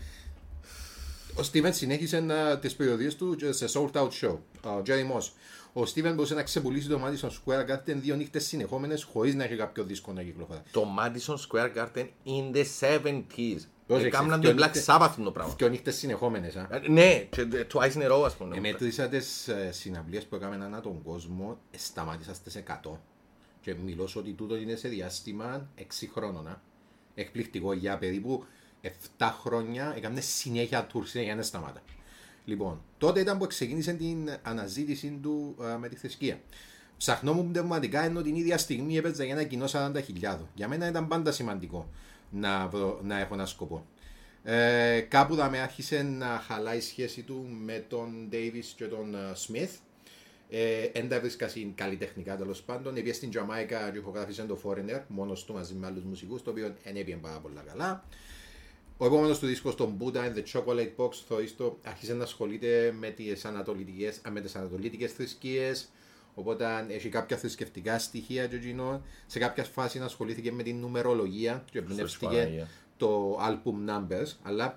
ο Στίβεν συνέχισε τις περιοδίες του σε sold out show. Ο Jerry Moss. Ο Στίβεν μπορούσε να ξεπουλήσει το Madison Square Garden 2 νύχτες συνεχόμενες χωρίς να έχει κάποιο δίσκο να κυκλοφορεί. Το Madison Square Garden in the 70s. Έκαναν το Black Sabbath το πράγμα. 2 νύχτες συνεχόμενες. Ναι, twice in a row ας πούμε. Μέτρησα τις συναυλίες που έκαμε ανά τον κόσμο, σταμάτησα στις 100. Και μιλώ ότι τούτο είναι σε διάστημα 6 χρόνων. Εκπληκτικό, για περίπου 7 χρόνια έκαμε συνέχεια tour, συνέχεια να σταμάτα. Λοιπόν, τότε ήταν που ξεκίνησε την αναζήτηση του με τη θρησκεία. Ψαχνόμουν πνευματικά ενώ την ίδια στιγμή έπαιζα για ένα κοινό 40.000. Για μένα ήταν πάντα σημαντικό να έχω ένα σκοπό. Κάπου θα με άρχισε να χαλάει η σχέση του με τον Davis και τον Smith. Εν τα βρίσκα καλλιτεχνικά τέλος πάντων. Έπιε στην Τζαμάικα και ηχογράφησε το Foreigner μόνος του μαζί με άλλους μουσικούς, το οποίο έπιε πάρα πολλά καλά. Ο επόμενος του δίσκος, τον Buddha and the Chocolate Box, άρχισε να ασχολείται με τις ανατολίτικες θρησκείες, οπότε έχει κάποια θρησκευτικά στοιχεία και εκείνο. Σε κάποια φάση ασχολήθηκε με την νουμερολογία και εμπνεύστηκε το album numbers, αλλά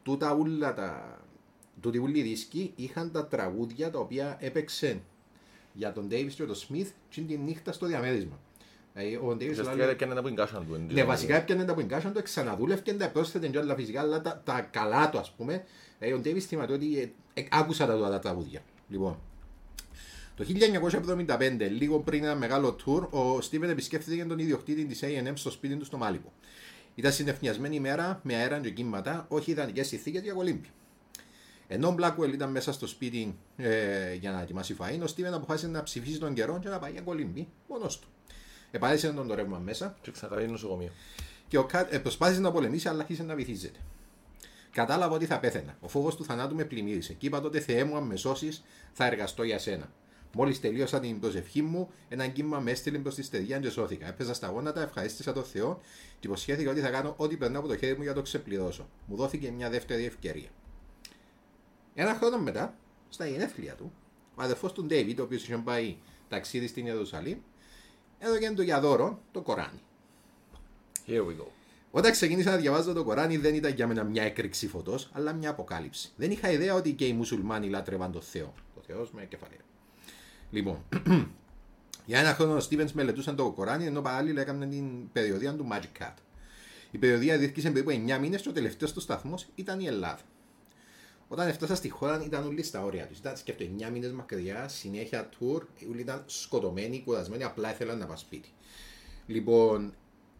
τούτοι όλοι οι δίσκοι είχαν τα τραγούδια τα οποία έπαιξε για τον Davis και τον Smith και την νύχτα στο διαμέρισμα. Ο Ντέιβις βασικά έπιανε τα που εγκάσαν του. Ναι, βασικά έπιανε τα που εγκάσαν του, ξαναδούλευκε, τα πρόσθετε και όλα φυσικά, αλλά τα καλά του, ας πούμε. Ο Ντέιβις θυμάται ότι άκουσα τα τραγούδια. Λοιπόν, το 1975, λίγο πριν ένα μεγάλο tour, ο Στίβεν επισκέφθηκε τον ιδιοκτήτη της A&M στο σπίτι του στο Μάλιμπο. Ήταν συνεφνιασμένη ημέρα με αέρα και κύματα, όχι ιδανικές συνθήκες για κολύμπη. Ενώ ο Blackwell ήταν μέσα στο σπίτι για να ετοιμάσει φαΐ, ο Στίβεν αποφάσισε να ψηφίσει τον καιρό και να πάει για κολύμπη μόνος του. Επάδεισε τον το ρεύμα μέσα και ξανακαλεί νοσοκομείο. Και ο Κάτ προσπάθησε να πολεμήσει, αλλά άρχισε να βυθίζεται. Κατάλαβα ότι θα πέθαινα. Ο φόβος του θανάτου με πλημμύρισε. Και είπα τότε: Θεέ μου, αν με σώσεις, θα εργαστώ για σένα. Μόλις τελείωσα την προσευχή μου, έναν κύμα με έστειλε προς τη στεδιά και σώθηκα. Έπαιζα στα γόνατα, ευχαρίστησα τον Θεό και υποσχέθηκα ότι θα κάνω ό,τι περνά από το χέρι μου για να το ξεπληρώσω. Μου δόθηκε μια δεύτερη ευκαιρία. Ένα χρόνο μετά, στα γενέθλια του, ο αδερφός του Ντέιβιτ, ο οποίος είχε πάει ταξίδι στην Ιερουσαλήμ, έδωκε του για δώρο το Κοράνι. Here we go. Όταν ξεκίνησα να διαβάζω το Κοράνι, δεν ήταν για μένα μια έκρηξη φωτός, αλλά μια αποκάλυψη. Δεν είχα ιδέα ότι και οι μουσουλμάνοι λάτρευαν τον Θεό. Το Θεός με κεφαλαίο. Λοιπόν, για ένα χρόνο ο Στίβενς μελετούσαν το Κοράνι, ενώ παράλληλα έκαναν την περιοδία του Magic Cat. Η περιοδία διήρκησε περίπου 9 μήνες και ο τελευταίος του σταθμός ήταν η Ελλάδα. Όταν έφτασα στη χώρα ήταν όλοι στα όρια τους. Ήταν σκέφτομαι 9 μήνες μακριά, συνέχεια tour, όλοι ήταν σκοτωμένοι, κουρασμένοι, απλά ήθελαν να πάνε σπίτι. Λοιπόν,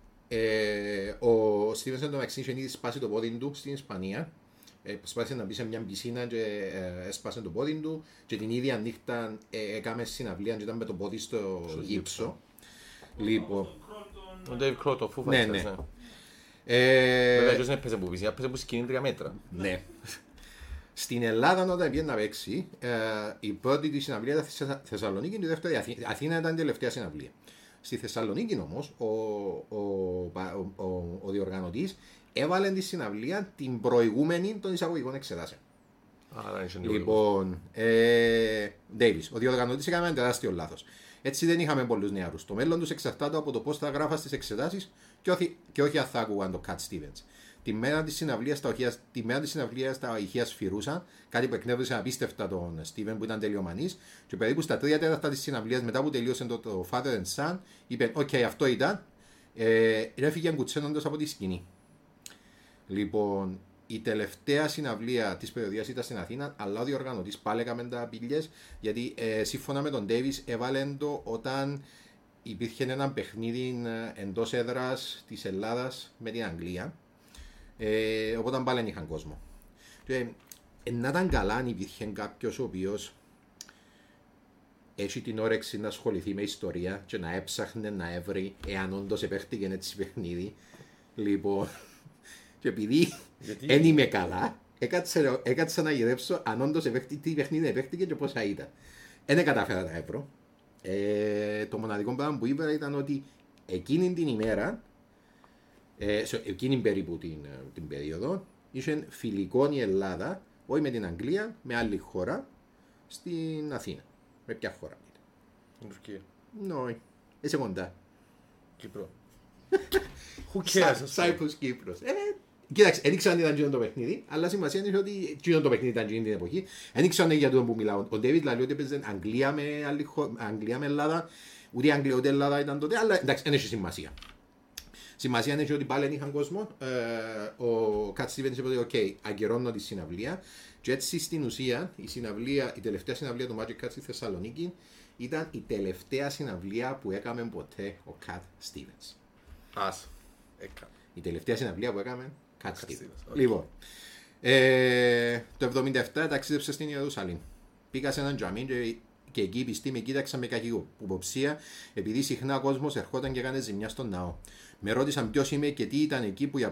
ο Στίβενς εντωμεταξύ είχε ήδη σπάσει το πόδι του στην Ισπανία. Προσπάθησε να μπει σε μια πισίνα και έσπασε το πόδι του και την ίδια νύχτα έκαμε συναυλία και ήταν με το πόδι στο γύψο. Λοιπόν, ο Dave Crow, το Foo Fighters. Ναι, ναι. Βέβαια ποιος δεν έπαιζε από πισίνα, έπαιζε από σκηνή 3 μέτρα. Ναι. Στην Ελλάδα όταν πήγαινε να παίξει, η πρώτη της συναυλία ήταν στη Θεσσαλονίκη και η δεύτερη Αθήνα ήταν η τελευταία συναυλία. Στη Θεσσαλονίκη όμως ο διοργανωτής έβαλε τη συναυλία την προηγούμενη των εισαγωγικών εξετάσεων. Λοιπόν, Ντέιβις, ο διοργανωτής έκανε ένα τεράστιο λάθος. Έτσι δεν είχαμε πολλούς νεαρούς. Το μέλλον τους εξαρτάται από το πώς θα γράφα στις εξετάσεις και όχι αν θα άκουγαν το Cat Stevens. Τη μέρα της συναυλίας τα ηχεία σφυρούσαν, κάτι που εκνεύρισε απίστευτα τον Στίβεν που ήταν τελειομανής. Και περίπου στα 3 τέταρτα της συναυλίας, μετά που τελείωσε το Father and Son, είπε: «Οκ, αυτό ήταν». Έφυγε κουτσένοντας από τη σκηνή. Λοιπόν, η τελευταία συναυλία της περιοδίας ήταν στην Αθήνα, αλλά ο διοργανωτής πάλι έκαμε τα πύλες, γιατί σύμφωνα με τον Ντέιβις έβαλε το όταν υπήρχε ένα παιχνίδι εντός έδρας της Ελλάδας με την Αγγλία. Οπότε πάλι είχαν κόσμο. Να ήταν καλά αν υπήρχε κάποιος ο οποίος έχει την όρεξη να ασχοληθεί με ιστορία και να έψαχνε να έβρει εάν όντως επέχτηκε έτσι παιχνίδι. Λοιπόν, και επειδή δεν είμαι καλά, έκατσα να γυρέψω αν όντως τι παιχνίδι επέχτηκε και πόσα ήταν. Δεν κατάφερα να έβρω. Το μοναδικό πράγμα που είπα ήταν ότι εκείνη την ημέρα, εκείνη περίπου την περίοδο, είχε φιλικό η Ελλάδα, όχι με την Αγγλία, με άλλη χώρα, στην Αθήνα. Με ποια χώρα ήταν? Στην Τουρκία. Ναι, είσαι κοντά. Κύπρο. Who cares? Σάιπρους, Κύπρος. Κοίταξε, δεν ήξερα αν ήταν γίνον το παιχνίδι, αλλά σημασία είναι ότι γίνον το παιχνίδι ήταν γίνον την εποχή. Δεν ήξερα για το που μιλάω. Ο Ντέιβιτ λέει ότι έπαιζε Αγγλία με Ελλάδα, ούτε Αγγλία ούτε Ελλάδα ήταν τότε, αλλά εντάξει, δεν έχει σημασία. Σημασία είναι ότι πάλι είχαν κόσμο. Ο Κατ Στίβενς είπε ότι αγκαιρώνω τη συναυλία. Και έτσι στην ουσία η τελευταία συναυλία του Magic Cat στη Θεσσαλονίκη ήταν η τελευταία συναυλία που έκαμε ποτέ ο Κατ Στίβενς. Η τελευταία συναυλία που έκαμε Κατ Στίβενς. Λοιπόν, το 1977 ταξίδεψε στην Ιερουσαλήμ. Πήγα σε έναν τζαμί και εκεί οι πιστοί με κοίταξαν με καχυποψία επειδή συχνά ο κόσμος ερχόταν και έκανε ζημιά στον ναό. Με ρώτησαν ποιος είμαι και τι ήταν εκεί που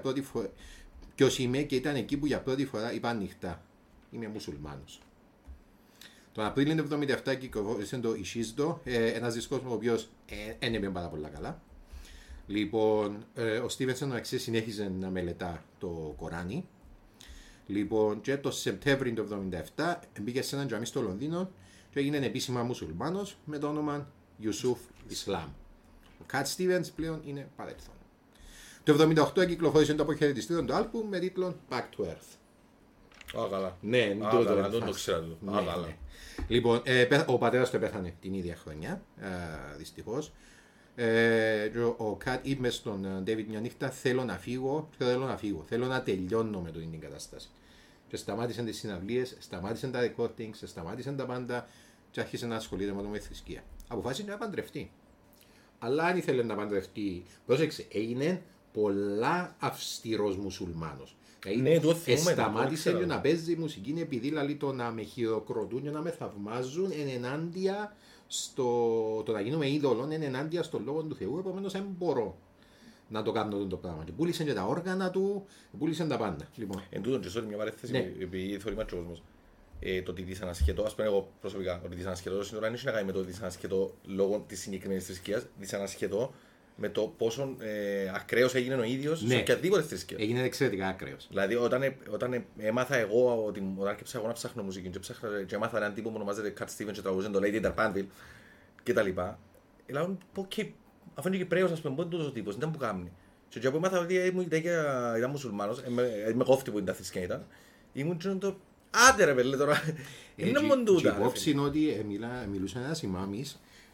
για πρώτη φορά είπα ανοιχτά. Είμαι μουσουλμάνος. Τον Απρίλιο του 1977 κυκλοφόρησε το Ισίσδο, ένας δίσκος ο οποίος δεν έπαιρνε πάρα πολλά καλά. Λοιπόν, ο Στίβενσον συνέχιζε να μελετά το Κοράνι. Λοιπόν, και το Σεπτέμβριο του 1977 μπήκε σε έναν τζαμί στο Λονδίνο και έγινε επίσημα μουσουλμάνος με το όνομα Ιουσούφ Ισλάμ. Ο Κατ Στίβενς πλέον είναι παρελθόν. Το 1978 κυκλοφόρησε το αποχαιρετιστήριο του άλμπουμ με τίτλο Back to Earth. Καλά. Ναι, δεν το ξέρω. Λοιπόν, ο πατέρας του πέθανε την ίδια χρονιά, δυστυχώς. Ο Κατ είπε στον Ντέιβιντ μια νύχτα θέλω να φύγω, θέλω να τελειώνω με την κατάσταση. Και σταμάτησαν τις συναυλίες, σταμάτησαν τα recordings, σταμάτησαν τα πάντα και άρχισε να ασχολείται με θρησκεία. Αποφάσισε να παντρευτεί. Αλλά αν ήθελε να παντρευτεί, πρόσεξε, έγινε πολλά αυστηρός μουσουλμάνος. Σταμάτησε να παίζει μουσική επειδή δηλαδή το να με χειροκροτούν και να με θαυμάζουν είναι ενάντια το να γίνουμε είδωλων, είναι ενάντια στον λόγο του Θεού, επομένως δεν μπορώ να το κάνω το πράγμα. Και πούλησαν και τα όργανα του, πούλησαν τα πάντα. Λοιπόν. Εν τούτον και σώρη μια παρέθεση, επειδή θεωρεί μάτσο κόσμος. Το ότι δυσανασχετώ, ας πούμε εγώ προσωπικά, ότι δυσανασχετώ σύνορα δεν έχει να κάνει με το δυσανασχετώ λόγω της συγκεκριμένης θρησκείας, δυσανασχετώ με το πόσο ακραίος έγινε ο ίδιος σε οποιαδήποτε θρησκεία. Έγινε εξαιρετικά ακραίος. Δηλαδή όταν έμαθα εγώ, όταν άρχισα εγώ να ψάχνω μουσική και έμαθα έναν τύπο που ονομάζεται Cat Stevens και τραγουδούσε το Lady Darpanville και τα λοιπά, λέω αφού είναι Κυπραίος, ας πούμε, πότε τούτος ο τύπος, ήταν που κάμνει. Και από έμαθα ότι ήταν μουσουλμάνος, με κόφτη που ήταν θρησκεία ήταν, ήμουν και το άντε ρε πέλε τώρα, είναι μόνο τούτα. Και υπόψη είναι ότι μιλούσε ένας ημάμις,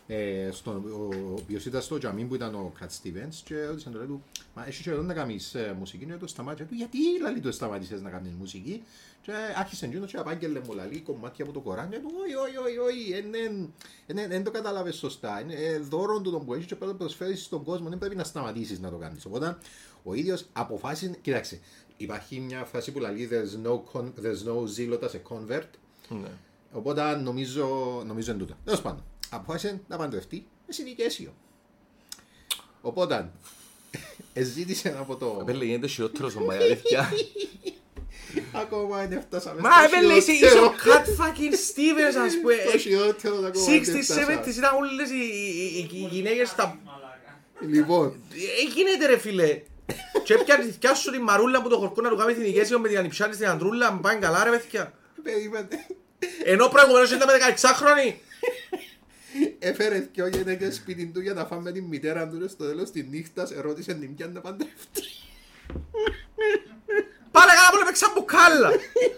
ο οποίος ήταν στο τζαμί που ήταν ο Κατ Στίβενς και έδωσαν το λέει του «Μα εσύ και εδώ να κάνεις μουσική» και το σταμάτησε του «Γιατί λαλί το σταμάτησες να κάνεις μουσική» και άρχισε εκείνος και απάγγελε μου λαλί κομμάτια από το Κοράν και του «Όχι, δεν το κατάλαβες σωστά, είναι δώρο του τον που έχεις και πρέπει να προσφέρεις στον κόσμο, δεν πρέπει να σταματήσεις να το κάνεις». Οπότε ο ίδιος αποφάσισε, κοίταξε, υπάρχει μια φράση που λέει «There's no zealot as a convert», οπότε νομίζω είναι τούτα. Τέλος πάντων. Αποφάσισε να παντρευτεί με συνοικέσιο. Οπότε, ζήτησε από το... Απέλε γίνεται χειρότερος ο Μαγαλήθια. Ακόμα δεν φτάσαμε στο χειρότερο. Μα απέλε είσαι ο Κατ fucking Stevens ας πούμε. Το χειρότερο ακόμα δεν φτάσαμε. 60-70's ήταν όλες οι γυναίκες στα... Λοιπόν. Γίνεται ρε φίλε. Και έπιανε τη σου τη μαρούλα που το χορκό να του κάνει συνοικέσιο με την ανιψιά της την αντρούλα. Μου πάνε καλά ρε παιδιά. Ενώ προηγουμένως ήταν με 16χρονοι. Έφερε δυο γυναίκες σπίτι του για να φάμε την μητέρα του στο τέλος της νύχτας, ερώτησε την ποια να παντρευτεί. Πάρε καλά που έπαιξαν μπουκάλα.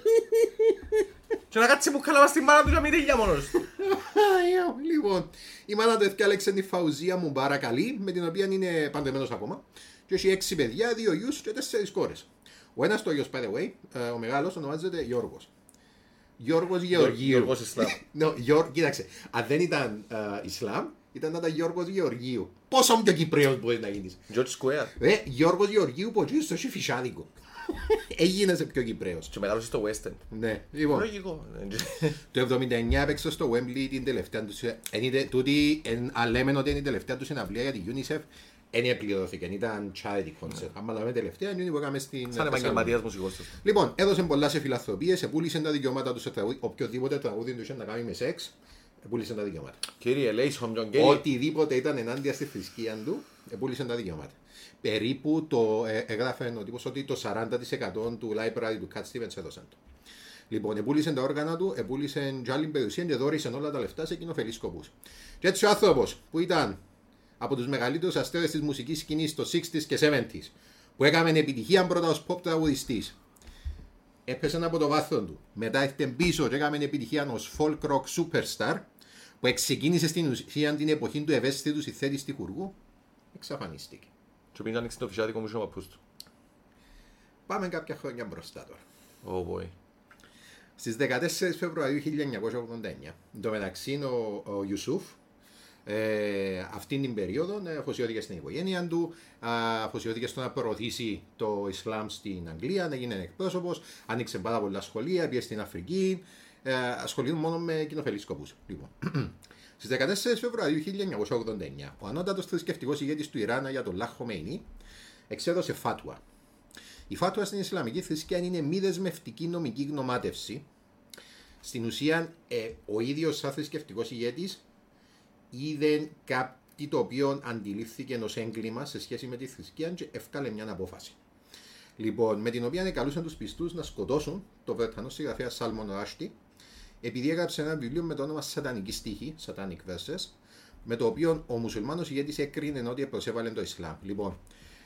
Και να κάτσει μπουκάλα μας στην μάνα του και μυρίλια μόνος του. Λοιπόν, η μάνα του έφτιαξε τη Φαουζία Μουμπαρακαλή, με την οποία είναι παντρεμένος ακόμα. Και έχει 6 παιδιά, 2 γιους και 4 κόρες. Ο ένας το γιος, by the way, ο μεγάλος ονομάζεται Γιώργος. Γιώργος Γεωργίου. Γιώργος Ισλάμ. Κοίταξε, αν δεν ήταν Ισλάμ, ήταν να ήταν Γιώργος Γεωργίου. Πόσο πιο Κυπρέος μπορείς να γίνεις. George Square. Γιώργος Γεωργίου που εκεί στο έχει φυσάδικο. Έγινεσαι πιο Κυπρέος. Και μεγάλωσε στο West End. Ναι, λοιπόν. Λογικό. Το 79 έπαιξε στο Wembley την τελευταία του. Τούτη, αν λέμε ότι είναι η τελευταία του συναυλία για τη UNICEF, δεν επληρώθηκε, ήταν charity concert. Αν λέμε τελευταία, είναι που έκαμε στην... Σαν επαγγελματίας μουσικός. Λοιπόν, έδωσε πολλά σε φιλανθρωπίες, επούλησε τα δικαιώματα του σε τραγούδι, οποιοδήποτε τραγούδι του είχε να κάνει με σεξ, επούλησε τα δικαιώματα. Κύριε, λέει Σομιον Γκέι. Οτιδήποτε ήταν ενάντια στη θρησκεία του, επούλησε τα δικαιώματα. Περίπου έγραφε ο τύπος ότι το 40% του library του Cat Stevens έδωσαν του. Λοιπόν, επούλησε τα όργανα του, επούλησε τζάλιν περιουσία και δώρισε όλα τα λεφτά σε κοινοφελείς σκοπούς. Και έτσι ο άνθρωπος που ήταν από τους μεγαλύτερους αστέρες της μουσικής σκηνής το 60s και 70s, που έκαμε επιτυχία πρώτα ως pop τραγουδιστής, έπεσε από το βάθρο του. Μετά έρθει πίσω και έκαμε επιτυχία ως folk rock superstar, που ξεκίνησε στην ουσία την εποχή του ευαίσθητου συνθέτη στιχουργού, εξαφανίστηκε. Και πήγαινε να ανοίξει το φυσιάτικο μου παππούς του. Πάμε κάποια χρόνια μπροστά τώρα. Oh boy. Στις 14 Φεβρουαρίου 1989, εν τω μεταξύ ο Ιουσούφ, αυτήν την περίοδο αφοσιώθηκε στην οικογένεια του, αφοσιώθηκε στο να προωθήσει το Ισλάμ στην Αγγλία, έγινε εκπρόσωπος, άνοιξε πάρα πολλά σχολεία, πήγε στην Αφρική, ασχολείται μόνο με κοινοφελείς σκοπούς. Λοιπόν. Στις 14 Φεβρουαρίου 1989, ο ανώτατος θρησκευτικός ηγέτης του Ιράν, για τον Λάχ Χομέινι, εξέδωσε φάτουα. Η φάτουα στην Ισλαμική θρησκεία είναι μη δεσμευτική νομική γνωμάτευση. Στην ουσία, ο ίδιος σαν θρησκευτικός ηγέτης είδε κάτι το οποίο αντιλήφθηκε ως έγκλημα σε σχέση με τη θρησκεία και έφκαλε μια απόφαση. Λοιπόν, με την οποία εκαλούσαν τους πιστούς να σκοτώσουν τον Βρετανό συγγραφέα Σάλμον Ράστι, επειδή έγραψε ένα βιβλίο με το όνομα Σατανική Στίχη, Satanic Verses, με το οποίο ο μουσουλμάνος ηγέτης έκρινε ότι προσέβαλε το Ισλάμ. Λοιπόν,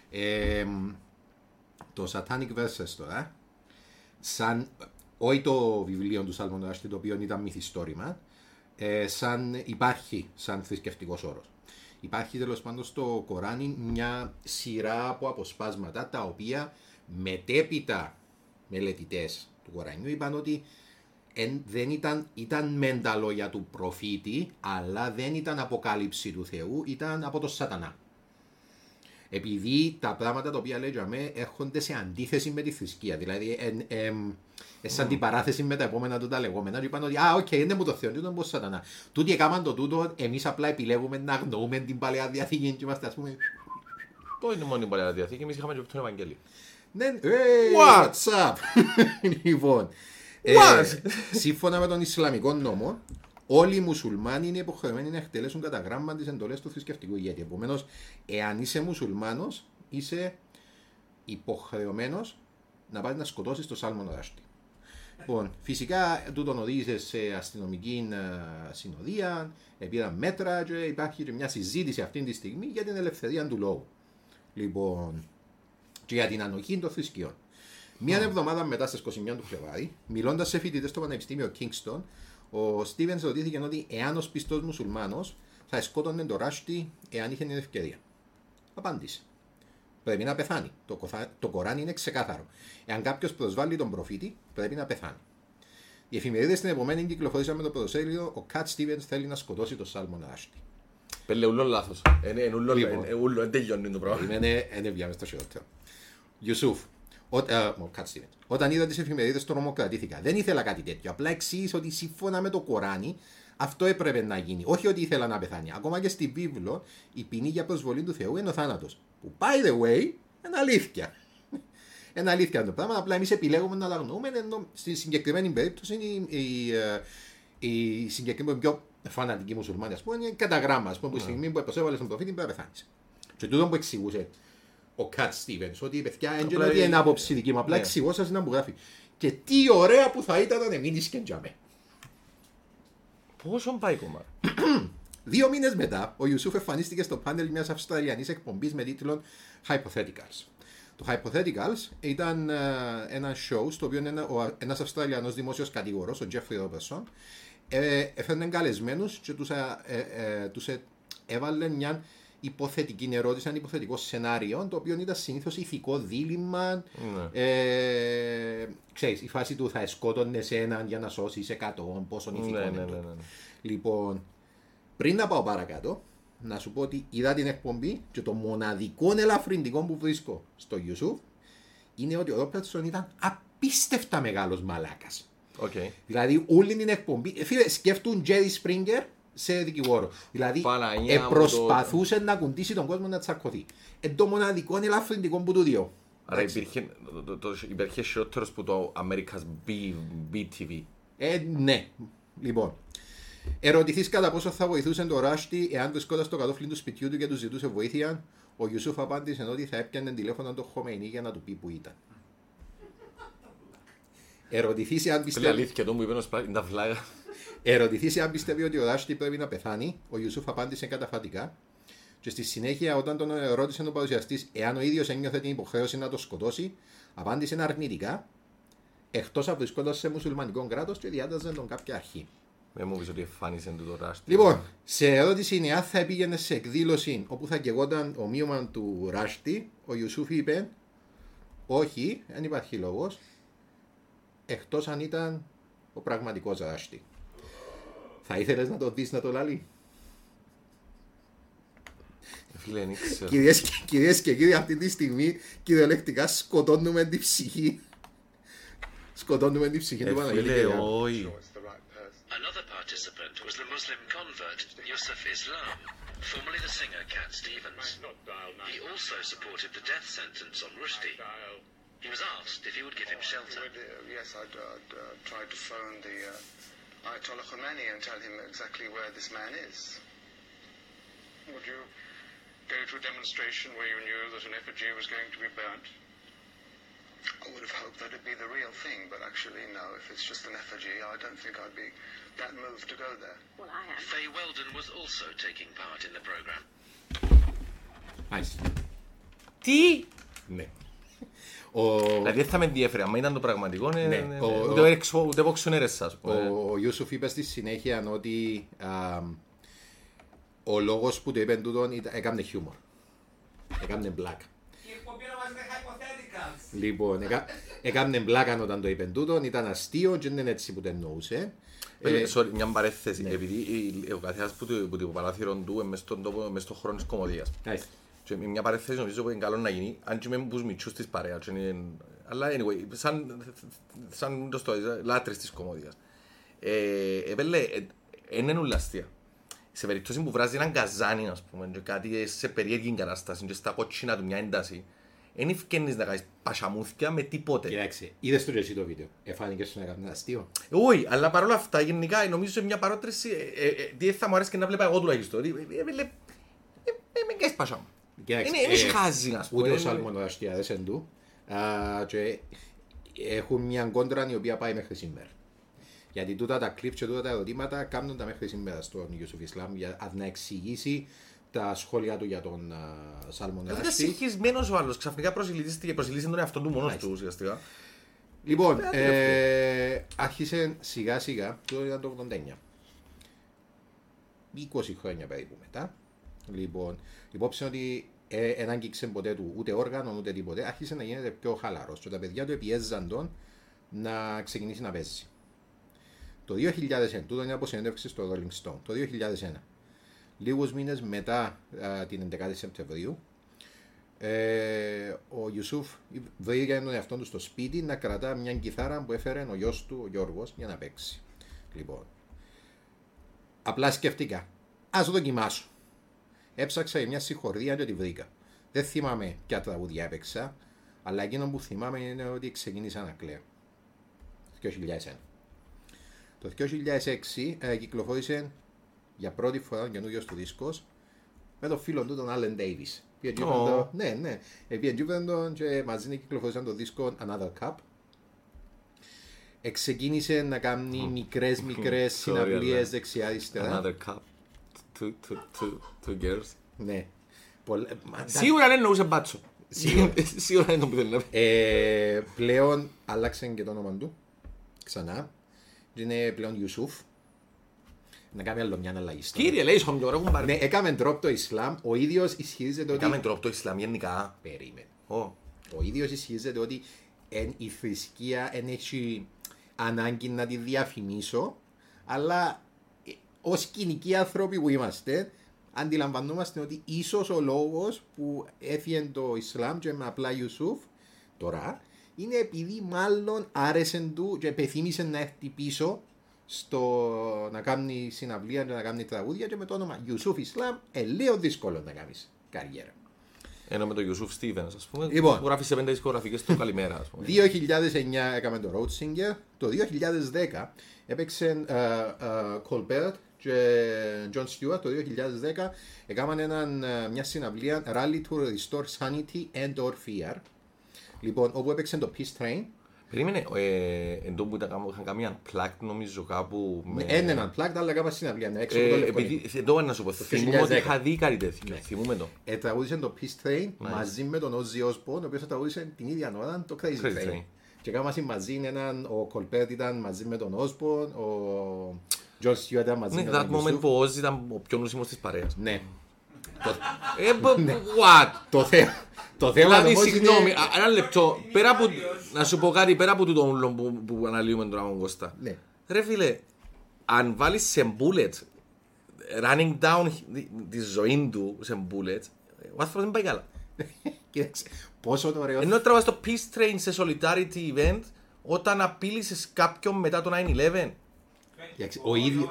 το Satanic Verses τώρα, σαν, όχι το βιβλίο του Σάλμον Ράστι, το οποίο ήταν μυθιστόρημα, σαν υπάρχει σαν θρησκευτικός όρος. Υπάρχει τέλος πάντων στο Κοράνι μια σειρά από αποσπάσματα τα οποία μετέπειτα μελετητές του Κορανιού είπαν ότι δεν ήταν μεν τα λόγια του προφήτη, αλλά δεν ήταν αποκάλυψη του Θεού, ήταν από τον Σατανά. Επειδή τα πράγματα τα οποία λέγαμε έρχονται σε αντίθεση με τη θρησκεία. Δηλαδή, σαν την παράθεση με τα επόμενα του τα λεγόμενα. Και είπαν ότι, είναι μου το Θεό, δεν είναι Σατανά. Τούτοι έκαναν το τούτο, εμείς απλά επιλέγουμε να αγνοούμε την παλαιά διαθήκη και είμαστε, ας πούμε. Το είναι μόνο η παλαιά διαθήκη, εμείς είχαμε και τον Ευαγγέλιο. Ναι, what's up? Λοιπόν, σύμφωνα με τον Ισλαμικό νόμο, όλοι οι μουσουλμάνοι είναι υποχρεωμένοι να εκτελέσουν κατά γράμμα τις εντολές του θρησκευτικού ηγέτη. Επομένως, εάν είσαι μουσουλμάνος, είσαι υποχρεωμένος να πας να σκοτώσεις τον Σάλμον Ράστι. Λοιπόν, φυσικά τούτον οδήγησε σε αστυνομική συνοδεία, πήραν μέτρα και υπάρχει και μια συζήτηση αυτή τη στιγμή για την ελευθερία του λόγου. Λοιπόν, και για την ανοχή των θρησκειών. Μια εβδομάδα μετά, στις 21 του Φλεβάρι, μιλώντας σε φοιτητές στο Πανεπιστήμιο Kingston, ο Στίβενς ρωτήθηκε ότι εάν ως πιστός μουσουλμάνος θα σκότωνε τον Ράστι εάν είχε την ευκαιρία. Απάντησε. Πρέπει να πεθάνει. Το Κοράνι είναι ξεκάθαρο. Εάν κάποιος προσβάλλει τον προφήτη, πρέπει να πεθάνει. Οι εφημερίδες στην επομένη κυκλοφορήσαν με το πρωτοσέλιδο «Ο Κατ Στίβενς θέλει να σκοτώσει τον Σάλμον Ράστι». Πέλε ούλο λάθος. Ούλο, τελειώνει το πράγμα. Είναι βιάμε στο χειρότερο. Ιουσούφ. Όταν είδα τις εφημερίδες τρομοκρατήθηκα. Δεν ήθελα κάτι τέτοιο. Απλά εξήγησα ότι σύμφωνα με το Κοράνι αυτό έπρεπε να γίνει. Όχι ότι ήθελα να πεθάνει. Ακόμα και στη βίβλο η ποινή για προσβολή του Θεού είναι ο θάνατος. Που by the way είναι αλήθεια. Είναι αλήθεια το πράγμα. Απλά εμείς επιλέγουμε να τα αγνοούμε. Ενώ στη συγκεκριμένη περίπτωση η συγκεκριμένη πιο φανατική μουσουλμάνη είναι κατά γράμμα. Που τη στιγμή που προσέβαλε στον προφήτη πρέπει να πεθάνει. Και τούτο που εξηγούσε ο Κατ Στίβενς, ότι η παιδιά έντια ότι είναι άποψη δική μου, απλά εξηγώ σας να μου γράφει. Και τι ωραία που θα ήταν να μείνεις και εντιαμέ. Πόσο πάει κομμάτι. 2 μήνες μετά, ο Ιουσούφ εμφανίστηκε στο πάνελ μιας αυστραλιανής εκπομπής με τίτλο Hypotheticals. Το Hypotheticals ήταν ένα show στο οποίο ένας Αυστραλιανός δημόσιος κατηγορός, ο Τζέφρι Ρόμπερσον, έφερνε καλεσμένους και τους έβαλε μια υποθετική ερώτηση, ένα υποθετικό σενάριο, το οποίο ήταν συνήθως ηθικό δίλημμα. Ξέρεις, η φάση του θα σκότωνες έναν για να σώσεις 100, πόσον ηθικό είναι το. Λοιπόν, πριν να πάω παρακάτω, να σου πω ότι είδα την εκπομπή και το μοναδικό ελαφρυντικό που βρίσκω στο YouTube είναι ότι ο Ρόπερτσον ήταν απίστευτα μεγάλος μαλάκας. Δηλαδή, όλη την εκπομπή. Φίλε, σκέφτουν Τζέρι Σπρίγκερ σε δικηγόρο. Δηλαδή, προσπαθούσε να κουντήσει τον κόσμο να τσακωθεί. Το μοναδικό ελαφρυντικό που του διώ. Άρα υπήρχε χειρότερος που το America's BTV. Ναι. Λοιπόν, ερωτηθείς κατά πόσο θα βοηθούσε τον Ράστι εάν βρισκόταν στο κατόφλι του σπιτιού του και του ζητούσε βοήθεια. Ο Ιουσούφ απάντησε ότι θα έπιανε τηλέφωνο τον Χομεϊνί για να του πει που ήταν. Ερωτηθείς εάν πιστεύει ότι ο Ράστι πρέπει να πεθάνει. Ο Ιουσούφ απάντησε καταφατικά. Και στη συνέχεια, όταν τον ρώτησε ο παρουσιαστής εάν ο ίδιος ένιωθε την υποχρέωση να το σκοτώσει, απάντησε αρνητικά, εκτός από βρισκόντας σε μουσουλμανικό κράτος και διάταζε τον κάποια αρχή. Δεν μου πεις ότι εμφάνισε το Ράστι. Λοιπόν, σε ερώτηση είναι αν θα πήγαινε σε εκδήλωση όπου θα καιγόταν ομοίωμα του Ράστι, ο Ιουσούφ είπε όχι, δεν υπάρχει λόγος, εκτός αν ήταν ο πραγματικός Ράστι. Θα ήθελες να το δεις να το λαλεί? Κυρίες και κύριοι, αυτή τη στιγμή κυριολεκτικά σκοτώνουμε την ψυχή. Σκοτώνουμε την ψυχή του Παναγιώτη. Another participant was the Muslim convert Yusuf Islam, formerly the singer Cat Stevens. He also supported the death sentence on Rushdie. He was asked if he would give him shelter. Yes, I'd try to phone the Ayatollah Khomeini and tell him exactly where this man is. Would you go to a demonstration where you knew that an effigy was going to be burnt? I would have hoped that it'd be the real thing, but actually, no. If it's just an effigy, I don't think I'd be that moved to go there. Well, I am. Faye Weldon was also taking part in the program. Nice. Τι? Ναι. Δηλαδή θα με ενδιαφέρει, άμα ήταν το πραγματικό, ούτε πόξονέρες σας. Ο Ιούσουφ είπε στη συνέχεια ότι Ο λόγος που το είπε τούτον έκανε χιούμορ. Έκανε μπλάκα. Η εκπομπή ονομάζεται Hypotheticals. Λοιπόν, έκανε μπλάκα όταν το είπε τούτον, ήταν αστείο και δεν είναι έτσι που το εννοούσε. Sorry, μια παρέθεση, επειδή ο καθένας που το παράθυρο του μες στον χρόνο της κομμωδίας. Και μια παρέθεση νομίζω που είναι καλό να γίνει, αν και με τους μητσούς της παρέας. Αλλά anyway, σαν λάτρες της κομμωδίας. Είναι ουλαστία. Σε περίπτωση που βράζει έναν καζάνι, ας πούμε, και κάτι σε περίεργη κατάσταση και στα κότσινα του μια ένταση, δεν ευκαινείς να κάνεις πασαμούθηκια με τίποτε. Κοιτάξτε, είδες το και εσύ το βίντεο. Εφάνηκε σου να κάνει αστείο. Όχι, αλλά παρόλα αυτά γενικά νομίζω σε μια παρότριση, τι θα μου αρέσει και να βλέπα εγώ τουλάχιστον. Με κάνεις πασαμού. Είναι χάζι, ας πούμε. Ούτε ο Σαλμονοδαστιάδες εν του. Και έχουν μια κόντρα η οποία πάει μέχρι σήμερα. Γιατί τούτα τα κλιπ και τούτα τα ερωτήματα κάνουν τα μέχρι σήμερα στον Ιούσουφ Ισλάμ για να εξηγήσει τα σχόλια του για τον Σαλμονοδαστή. Είναι συγχυσμένος ο άλλος, ξαφνικά προσελίστηκε τον εαυτό του μόνος του ουσιαστικά. Λοιπόν, άρχισε σιγά σιγά, το ήταν το 89. 20 χρόνια περίπου μετά. Λοιπόν, υπόψη ότι δεν άγγιξε ποτέ του ούτε όργανο ούτε τίποτε, άρχισε να γίνεται πιο χαλαρός και τα παιδιά του πιέζαν τον να ξεκινήσει να παίζει. Το 2001, τούτο είναι από συνέντευξη στο Rolling Stone, το 2001, λίγους μήνες μετά την 11η Σεπτεμβρίου, ο Ιουσούφ βρήκε τον εαυτό του στο σπίτι να κρατά μια κιθάρα που έφερε ο γιος του, ο Γιώργος, για να παίξει. Λοιπόν, απλά σκεφτήκα, ας δοκιμάσω. Έψαξα για μια συγχωρία και τη βρήκα. Δεν θυμάμαι ποια τραγούδια έπαιξα, αλλά εκείνο που θυμάμαι είναι ότι ξεκίνησα να κλαίω. Το 2001. Το 2006 κυκλοφόρησε για πρώτη φορά ο καινούργιος του δίσκος με τον φίλο του τον Άλεν Ντέιβις. Ναι, πήγαινε τον και μαζί κυκλοφόρησαν το δίσκο Another Cup. Ξεκίνησε να κάνει μικρές συναυλίες δεξιά-αριστερά. Another Cup. Two girls. Ναι. Σίγουρα δεν εννοούσε μπάτσο. Σίγουρα δεν το που θέλει. Πλέον άλλαξε και το όνομα του. Ξανά. Είναι πλέον Ιουσούφ. Να κάνει άλλο μια αλλαγή. Κύριε, λέει στον Γιώργο πάρει. Ναι, έκαμε τρόπο το Ισλάμ. Ο ίδιος ισχυρίζεται ότι... Έκαμε τρόπο το Ισλάμ γενικά. Περίμενε. Ο ίδιος ισχυρίζεται ότι η θρησκεία δεν έχει ανάγκη να τη διαφημίσω, αλλά ως κοινικοί άνθρωποι που είμαστε, αντιλαμβανόμαστε ότι ίσως ο λόγος που έφυγε το Ισλάμ και με απλά Ιουσούφ τώρα είναι επειδή μάλλον άρεσε του και επιθύμησε να έρθει πίσω να κάνει συναυλία και να κάνει τραγούδια και με το όνομα Ιουσούφ Ισλάμ λίγο δύσκολο να κάνει καριέρα. Ενώ με τον Ιουσούφ Στίβενς, ας πούμε, λοιπόν, που γράφει σε 5 δισκογραφικές του Καλημέρα, ας πούμε. 2009 έκαμε το Road Singer, το 2010 έπαιξε Colbert και Jon Stewart. Το 2010 έκαναν μια συναυλία Rally to Restore Sanity and or Fear, λοιπόν, όπου έπαιξε το Peace Train. Περίμενε, εντός που είχαν κάνει unplugged νομίζω κάπου... Είναι unplugged, αλλά έκανα συναυλία. Επειδή, εδώ να σου πω, θυμούμαι ότι είχα δει κάτι τέτοιο. Θυμούμαι το. Τραγούδισε το Peace Train μαζί με τον Ozzy Osbourne, ο οποίος τραγούδισε την ίδια ώρα το Crazy Train. Και έκαναν μαζί ο Colbert ήταν μαζί με τον Osbourne, ο Jon Stewart ήταν μαζί με τον Yusuf. Ναι, that moment που ο Ozzy ήταν ο πιο νοσίμος της παρέας. Ναι. What? Το θέμα δηλαδή, συγγνώμη, ένα λεπτό, να σου πω κάτι πέρα από το ούλο που αναλύουμε τώρα με Κώστα. Ρε φίλε, αν βάλεις σε bullets, running down τη ζωή του σε bullets, ο άνθρωπος δεν πάει καλά. Πόσο ωραίο. Ενώ τραβάς το Peace Train σε solidarity event όταν απείλησες κάποιον μετά το 9/11. Ο ίδιος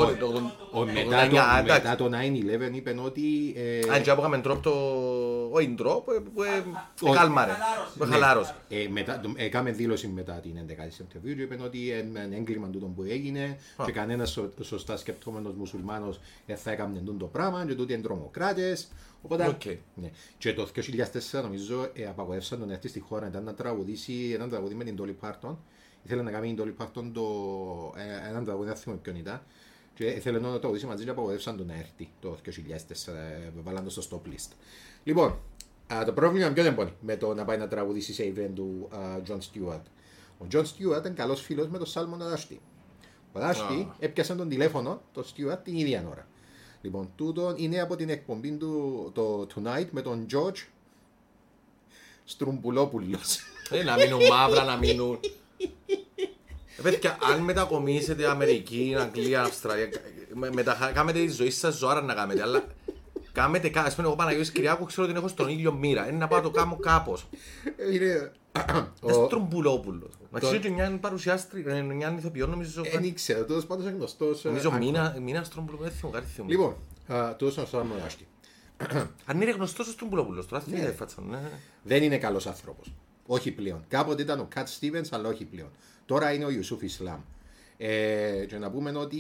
μετά το 9/11 είπε ότι... Αν και άπογαμε τρόπο το... όχι τρόπο, κάλμαρε, χαλάρωσε. Έκαμε δήλωση μετά την 11η Σεπτεμβρίου και είπε ότι είναι έγκλημα τούτο που έγινε και κανένας σωστά σκεπτόμενος μουσουλμάνος θα έκανε το πράγμα και τούτοι είναι τρομοκράτες. Οπότε, και το 2004 νομίζω απαγορεύσαν τον έρθει στη χώρα, ήταν να τραγουδήσει έναν τραγουδί με την Dolly Parton. Ήθελε να κάνει την Dolly Parton έναν τραγούδι, δεν θυμάμαι ποιον ήταν, και ήθελε να τραγουδήσει μαζί και απαγορεύσαν τον να έρθει το 2004, βάλαν το στο stop list. Λοιπόν, το πρόβλημα ποιο είναι με το να πάει να τραγουδήσει σε event του Jon Stewart. Ο Jon Stewart είναι καλός φίλος με τον Salman Rushdie. Ο Rushdie έπιασε τον τηλέφωνο, τον Stewart, την ίδια ώρα. Λοιπόν, τούτο είναι από την εκπομπή του το Tonight με τον George Στρουμπουλόπουλος. Να μείνουν μαύρα, να μείνουν. Παιδιά, αν μετακομίσετε Αμερική, Αγγλία, Αυστραλία, κάνετε τη ζωή σας ζωάρα να κάνετε, αλλά κάνετε κάτι. Ας πούμε, εγώ Παναγιώτης Κυριάκου ξέρω ότι έχω στον ήλιο μοίρα. Είναι να πάω το κάνω κάπως. Είναι... Στρουμπουλόπουλος. Μα ξέρω και μια παρουσιάστρια, μια ηθοποιό νομίζω. Δεν ήξερα, τόσο πάντως είναι γνωστός. Νομίζω μήνα Στρουμπουλόπουλος, δεν θυμώ κάτι θυμώ. Λοιπόν, τόσο να μου άσχη. Αν είναι γνωστός ο Στρουμπουλόπουλος, τώρα τι έφατσα. Δεν είναι καλός άνθρωπος. Όχι πλέον. Κάποτε ήταν ο Κατ Στίβενς, αλλά όχι πλέον. Τώρα είναι ο Ιουσούφ Ισλάμ. Και να πούμε ότι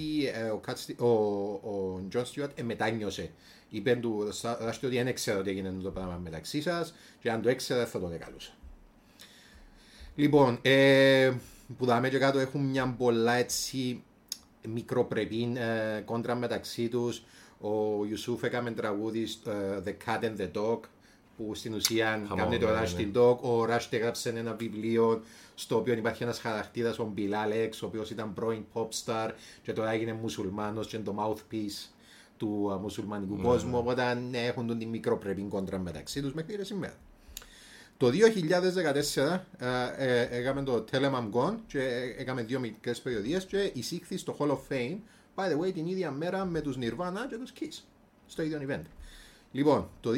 ο Τζον Στιούαρτ μετάνιωσε. Είπε του ότι δεν έξερα ότι έγινε το πράγμα μεταξύ σας και αν το έξερα θα τον εκαλούσα. Λοιπόν, που δάμε και κάτω έχουν μια πολλά έτσι μικροπρεπή κόντρα μεταξύ τους. Ο Ιουσούφ έκαμε τραγούδι The Cat and the Dog που στην ουσία κάνει το Rush την Dog. Ο Rush έγραψε ένα βιβλίο στο οποίο υπάρχει ένας χαρακτήρας, ο Μπιλάλ Εξ, ο οποίος ήταν πρώην pop star και τώρα έγινε μουσουλμάνος και είναι το mouthpiece του μουσουλμανικού κόσμου, οπότε έχουν την μικροπρεπή κόντρα μεταξύ τους μέχρι σήμερα. Το 2014 έκαμε το Tell 'em I'm Gone και έκαμε 2 μικρές περιοδίες και εισήχθη στο Hall of Fame, by the way, την ίδια μέρα με τους Nirvana και τους Kiss, στο ίδιο event. Λοιπόν, το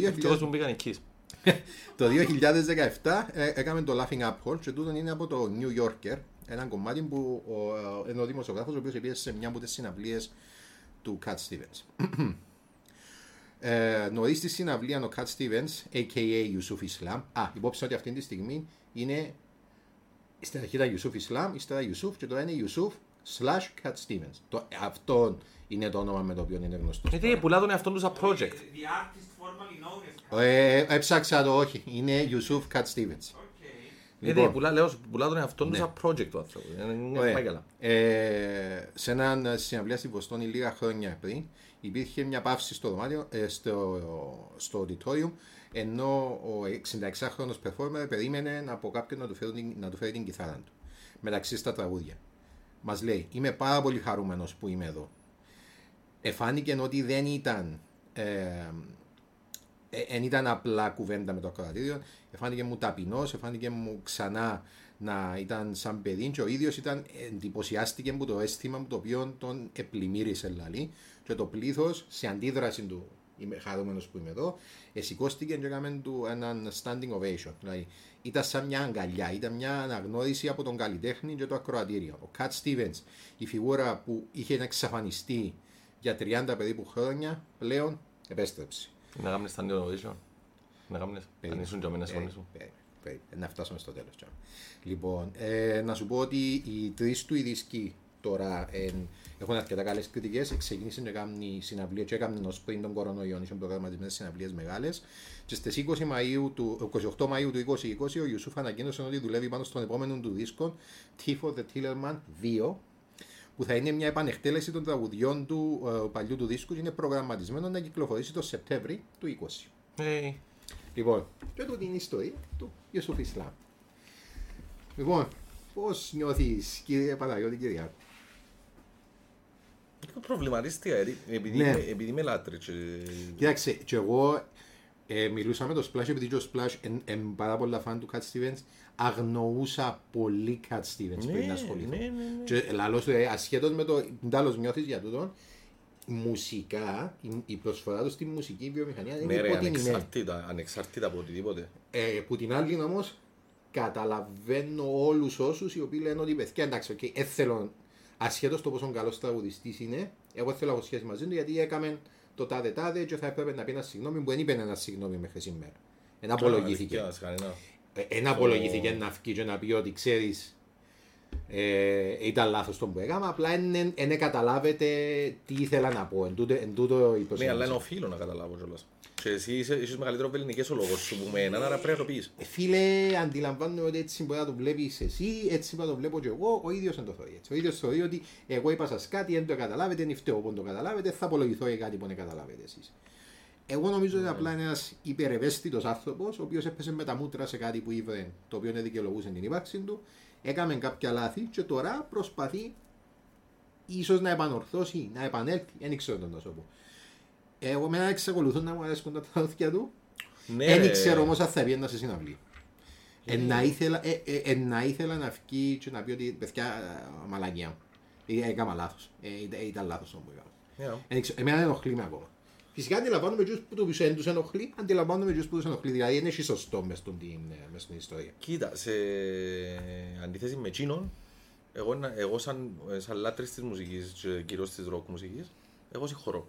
2017 έκαμε το Laughing Up Hall και τούτο είναι από το New Yorker, ένα κομμάτι που είναι ο δημοσιογράφος ο οποίος επίεσε σε μια από τις συναυλίες του Cat Stevens. Νωρίς στη συναυλία ο Cat Stevens, a.k.a. Ιουσούφ Ισλάμ, υπόψη ότι αυτή τη στιγμή είναι στην αρχή ήταν Ιουσούφ Ισλάμ, ύστερα Ιουσούφ και τώρα είναι Ιουσούφ / Cat Stevens. Αυτό είναι το όνομα με το οποίο είναι γνωστό. Γιατί πουλά τον εαυτόν του σαν project. The artist formerly known as... Έψαξα το, όχι. Είναι Ιουσούφ Cat Stevens. Γιατί πουλά τον εαυτόν του σαν project του ανθρώπου. Είναι πάει καλά. Σε έναν συναυλία στη Βοστόνη λίγα χρόνια πριν υπήρχε μια παύση στο δωμάτιο, στο auditorium, ενώ ο 66χρονος performer περίμενε από κάποιον να του φέρει την κιθάρα του μεταξύ στα τραγούδια. Μας λέει, είμαι πάρα πολύ χαρούμενος που είμαι εδώ. Εφάνηκε ότι δεν ήταν απλά κουβέντα με το ακροατήριο, εφάνηκε μου ταπεινός, εφάνηκε μου ξανά να ήταν σαν παιδί και ο ίδιος εντυπωσιάστηκε από το αίσθημα μου το οποίο τον επλημμύρισε λαλή και το πλήθος σε αντίδραση του είμαι χαρούμενος που είμαι εδώ σηκώστηκε και έκαμε του έναν standing ovation, δηλαδή ήταν σαν μια αγκαλιά, ήταν μια αναγνώριση από τον καλλιτέχνη και το ακροατήριο. Ο Cat Stevens, η φιγούρα που είχε εξαφανιστεί για 30 περίπου χρόνια, πλέον επέστρεψε. Να κάνεις standing ovation, να κάνεις, αν ήσουν και ομένες φωνές σου. Να φτάσουμε στο τέλος. Λοιπόν, να σου πω ότι οι τρεις του οι δίσκοι τώρα έχουν αρκετά καλές κριτικές. Ξεκίνησε να κάνει συναυλίες και έκαναν ως πριν τον κορονοϊό, είχαν προγραμματισμένες συναυλίες μεγάλες. Και στις 28 Μαΐου του 2020 ο Ιουσούφ ανακοίνωσε ότι δουλεύει πάνω στον επόμενο του δίσκο Tifo the Tillerman 2, που θα είναι μια επανεκτέλεση των τραγουδιών του παλιού του δίσκου και είναι προγραμματισμένο να κυκλοφορήσει το Σεπτέμβρη του 2020. Λοιπόν, και τούτη είναι η ιστορία του Ιουσούφ Ισλάμ. Λοιπόν, πώς νιώθεις, κύριε Παναγιώτη Κυριάκου? Έχω προβληματίστηκα, επειδή με λάτρεψε. Κοίταξε, και εγώ μιλούσα με το Splash, επειδή και ο Splash είναι πάρα πολλά φαν του Cat Stevens, αγνοούσα πολύ Cat Stevens πριν να ασχοληθώ. Και λαλώς, ασχέτως με το τέλος νιώθεις για τούτον, μουσικά, η προσφορά του στη μουσική βιομηχανία είναι υποτιμημένη. Ανεξάρτητα από οτιδήποτε. Που την άλλη όμως, καταλαβαίνω όλους όσους οι οποίοι λένε ότι παιδιά, εντάξει, θέλω, ασχέτως το πόσο καλός τραγουδιστής είναι, εγώ θέλω να έχω σχέση μαζί του γιατί έκαμε το τάδε και θα έπρεπε να πει ένα συγγνώμη που δεν είπε ένα συγγνώμη μέχρι σήμερα. Ένα απολογήθηκε. Ένα απολογήθηκε να βγει και να πει ότι ξέρεις ήταν λάθος το που έκανα, απλά δεν καταλάβετε τι ήθελα να πω. Εν τούτο ναι, αλλά είναι οφείλω να καταλάβω κιόλας. Και εσύ είσαι μεγαλύτερο βελληνικές ο λόγος σου που με έναν, άρα πρέπει να το πεις. Φίλε, αντιλαμβάνομαι ότι έτσι μπορεί να το βλέπεις εσύ, έτσι μπορεί να το βλέπω και εγώ, ο ίδιος δεν το θεωρεί έτσι. Ο ίδιος θεωρεί ότι εγώ είπα σας κάτι, δεν το καταλάβετε, δεν φταίω που το καταλάβετε, θα απολογηθώ για κάτι που δεν καταλάβετε εσείς. Εγώ νομίζω ότι απλά είναι ένας υπερευαίσθητος άνθρωπος, ο οποίος έπεσε με τα μούτρα σε κάτι που είπε, το οποίο δεν δικαιολογούσε την ύπαρξη του, έκαμε κάποια λάθη και τώρα προσπαθεί ίσως να επανορθώσει, να επανέλθει, δεν ξέρω να σου πω. Εγώ μένα εξακολουθούν να μου αρέσκουν τα τραγούδια του. Δεν ξέρω όμως αν θα πιέντα σε συναυλή. Να ήθελα να βγει και να πει ότι παιδιά μαλακιά μου. Έκανα λάθος. Ήταν λάθος το που έκανα. Εμένα δεν ενοχλεί με ακόμα. Φυσικά αντιλαμβάνομαι και που τους ενοχλεί, αντιλαμβάνομαι και που τους ενοχλεί. Δηλαδή είναι έχει σωστό μες στην ιστορία. Κοίτα, σε αντίθεση με εκείνον, εγώ σαν λάτρης της μουσικής και κυρίως της ροκ μουσικής, εγώ συγχωρώ.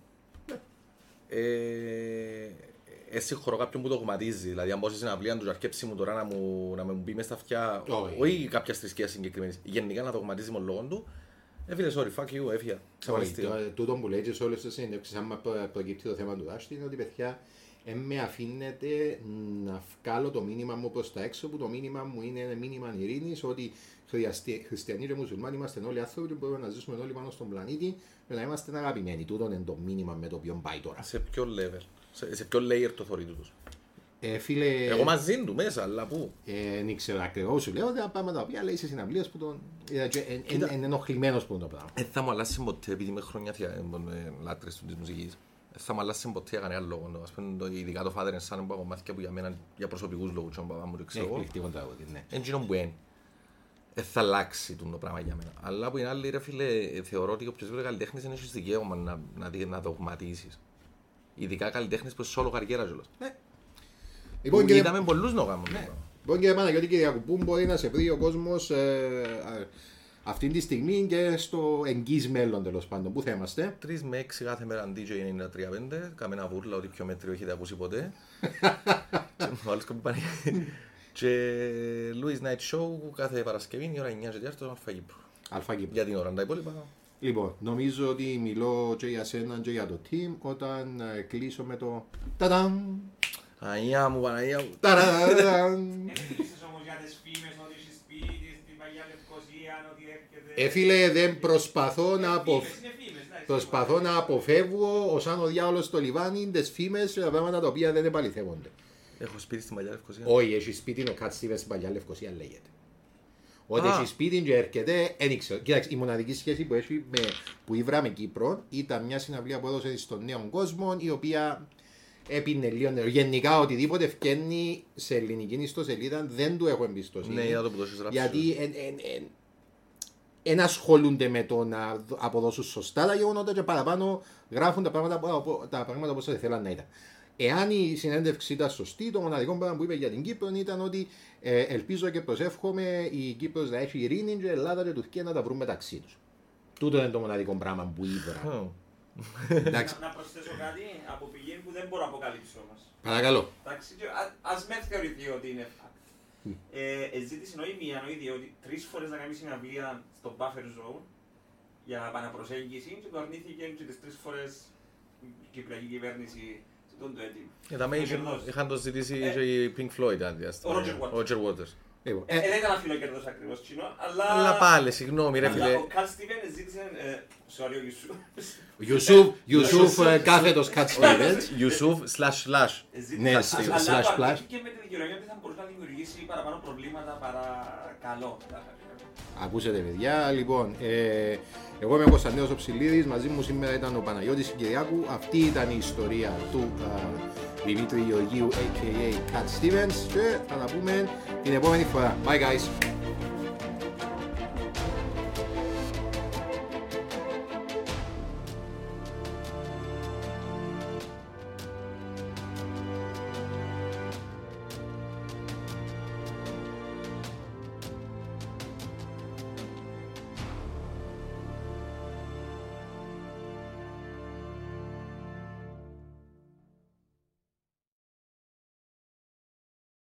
Συγχωρώ κάποιον που το κομματίζει. Δηλαδή, αν πω σε συναυλία του αρκέψει μου τώρα να με μπει μες στα αυτιά, όχι κάποια θρησκεία συγκεκριμένη, γενικά να το κομματίζει με λόγον του. Φίλε, sorry, fuck you, έφυγα. Τούτο που λέει και σε όλες τις συνέντευξεις, άμα προκύπτει το θέμα του Ράστη, είναι ότι παιδιά, με αφήνετε να βγάλω το μήνυμα μου προς τα έξω, που το μήνυμα μου είναι ένα μήνυμα ειρήνης, ότι χριστιανοί και μουσουλμάνοι είμαστε όλοι άνθρωποι και μπορούμε να ζήσουμε όλοι πάνω στον πλανήτη και να είμαστε αγαπημένοι. Τούτο είναι το μήνυμα με το οποίο πάει τώρα. Σε ποιο level, σε ποιο layer το θωρεί τους. Φίλε, εγώ μαζί του μέσα, αλλά πού. Δεν ξέρω ακριβώς, σου λέω τα πράγματα τα οποία λέει σε συναυλίες που τον. Είναι ενοχλημένος που είναι το πράγμα. Θα μου αλλάσει ποτέ, επειδή είμαι χρόνια λάτρες της μουσικής. Θα μου αλλάσει ποτέ για κανένα λόγο. Ειδικά το Father and Son που έχω μάθει που για μένα για προσωπικούς λόγους. Εντζήνον που είναι. Θα αλλάξει το πράγμα για μένα. Αλλά που είναι άλλη, ρε φίλε, θεωρώ ότι οποιοσδήποτε καλλιτέχνης δεν έχεις δικαίωμα να δογματίσεις. Ειδικά καλλιτέχνης που είναι solo καριέρα κιόλας. Λοιπόν, είδαμε πολλούς να κάνουν. Λοιπόν, κύριε Παναγιώτη, κύριε Κουπού, μπορεί να σε βρει ο κόσμος αυτή τη στιγμή και στο εγγύς μέλλον, τέλος πάντων. Πού θα είμαστε? 3 με 6 κάθε μέρα DJ 93.5. Καμένα βούρλα, ότι πιο μέτριο έχετε ακούσει ποτέ. Και Louis Night Show κάθε Παρασκευή, η ώρα 9 στο Αλφα Κύπρου. Για την ώρα, τα υπόλοιπα. Λοιπόν, νομίζω ότι μιλώ και για σένα και για το team όταν κλείσω με το τανταμ. Παναγία μου, Παναγία μου. Επίσης όμως για τις φήμες ότι είσαι σπίτι, στην Παγιά Λευκοσία, ότι έρχεται... Φίλε, δεν προσπαθώ να αποφεύγω σαν ο διάολος στο λιβάνι τις φήμες, τα πράγματα τα οποία δεν επαληθεύονται. Έχω σπίτι στην Παγιά Λευκοσία. Όχι, έχει σπίτι ο Κατ Στίβενς στην Παγιά Λευκοσία λέγεται. Ότι έχει σπίτι και έρχεται, δεν ξέρω. Κοίταξε, η μοναδική σχέση που έχει που ήβρα με Κύπρο ήταν μια συναυλία που έδωσε στον νέο κόσμο, η οποία έπινε λίγο νερό. Γενικά οτιδήποτε ευκαινεί σε ελληνική ιστοσελίδα δεν του έχω εμπιστοσύνη. Ναι, είδα το που το έχεις γράψει. Γιατί δεν ασχολούνται με το να αποδώσουν σωστά τα γεγονότα και παραπάνω γράφουν τα πράγματα όπως θα θέλαν να ήταν. Εάν η συνέντευξη ήταν σωστή, το μοναδικό πράγμα που είπε για την Κύπρο ήταν ότι ελπίζω και προσεύχομαι η Κύπρος να έχει ειρήνη και η Ελλάδα και η Τουρκία να τα βρουν μεταξύ τους. Τούτο είναι το μοναδικό πράγμα που ήβρα. Να προσθέσω κάτι από πηγή που δεν μπορώ να αποκαλύψω όμως. Παρακαλώ. Ας με θεωρηθεί ότι είναι fact. Ζήτησε όχι μία, όχι δύο, ότι 3 φορές να κάνει συναυλία στο buffer zone για επαναπροσέγγιση και το αρνήθηκε και τις 3 φορές η Κυπριακή κυβέρνηση. Είχαν το ζητήσει και η Pink Floyd αντιάστημα. Ο Roger Waters. Δεν ήταν αφιλοκερδός ακριβώς κοινό, αλλά πάλι, συγγνώμη ρε φίλε. Ο Κατ Στίβενς ζήτησε, ο Ιουσούφ κάθετος Κατ Στίβενς. Ιουσούφ // Ναι, // και με τη δικαιολογία ότι θα μπορούσε να δημιουργήσει παραπάνω προβλήματα παρά καλό. Ακούσατε παιδιά, λοιπόν, εγώ είμαι ο Κωνσταντίνος ο Ψηλίδης, μαζί μου σήμερα ήταν ο Παναγιώτης Κυριάκου. Αυτή ήταν η ιστορία του Δημήτρη Γεωργίου a.k.a. Κατ Στίβενς και θα τα πούμε την επόμενη φορά. Bye guys!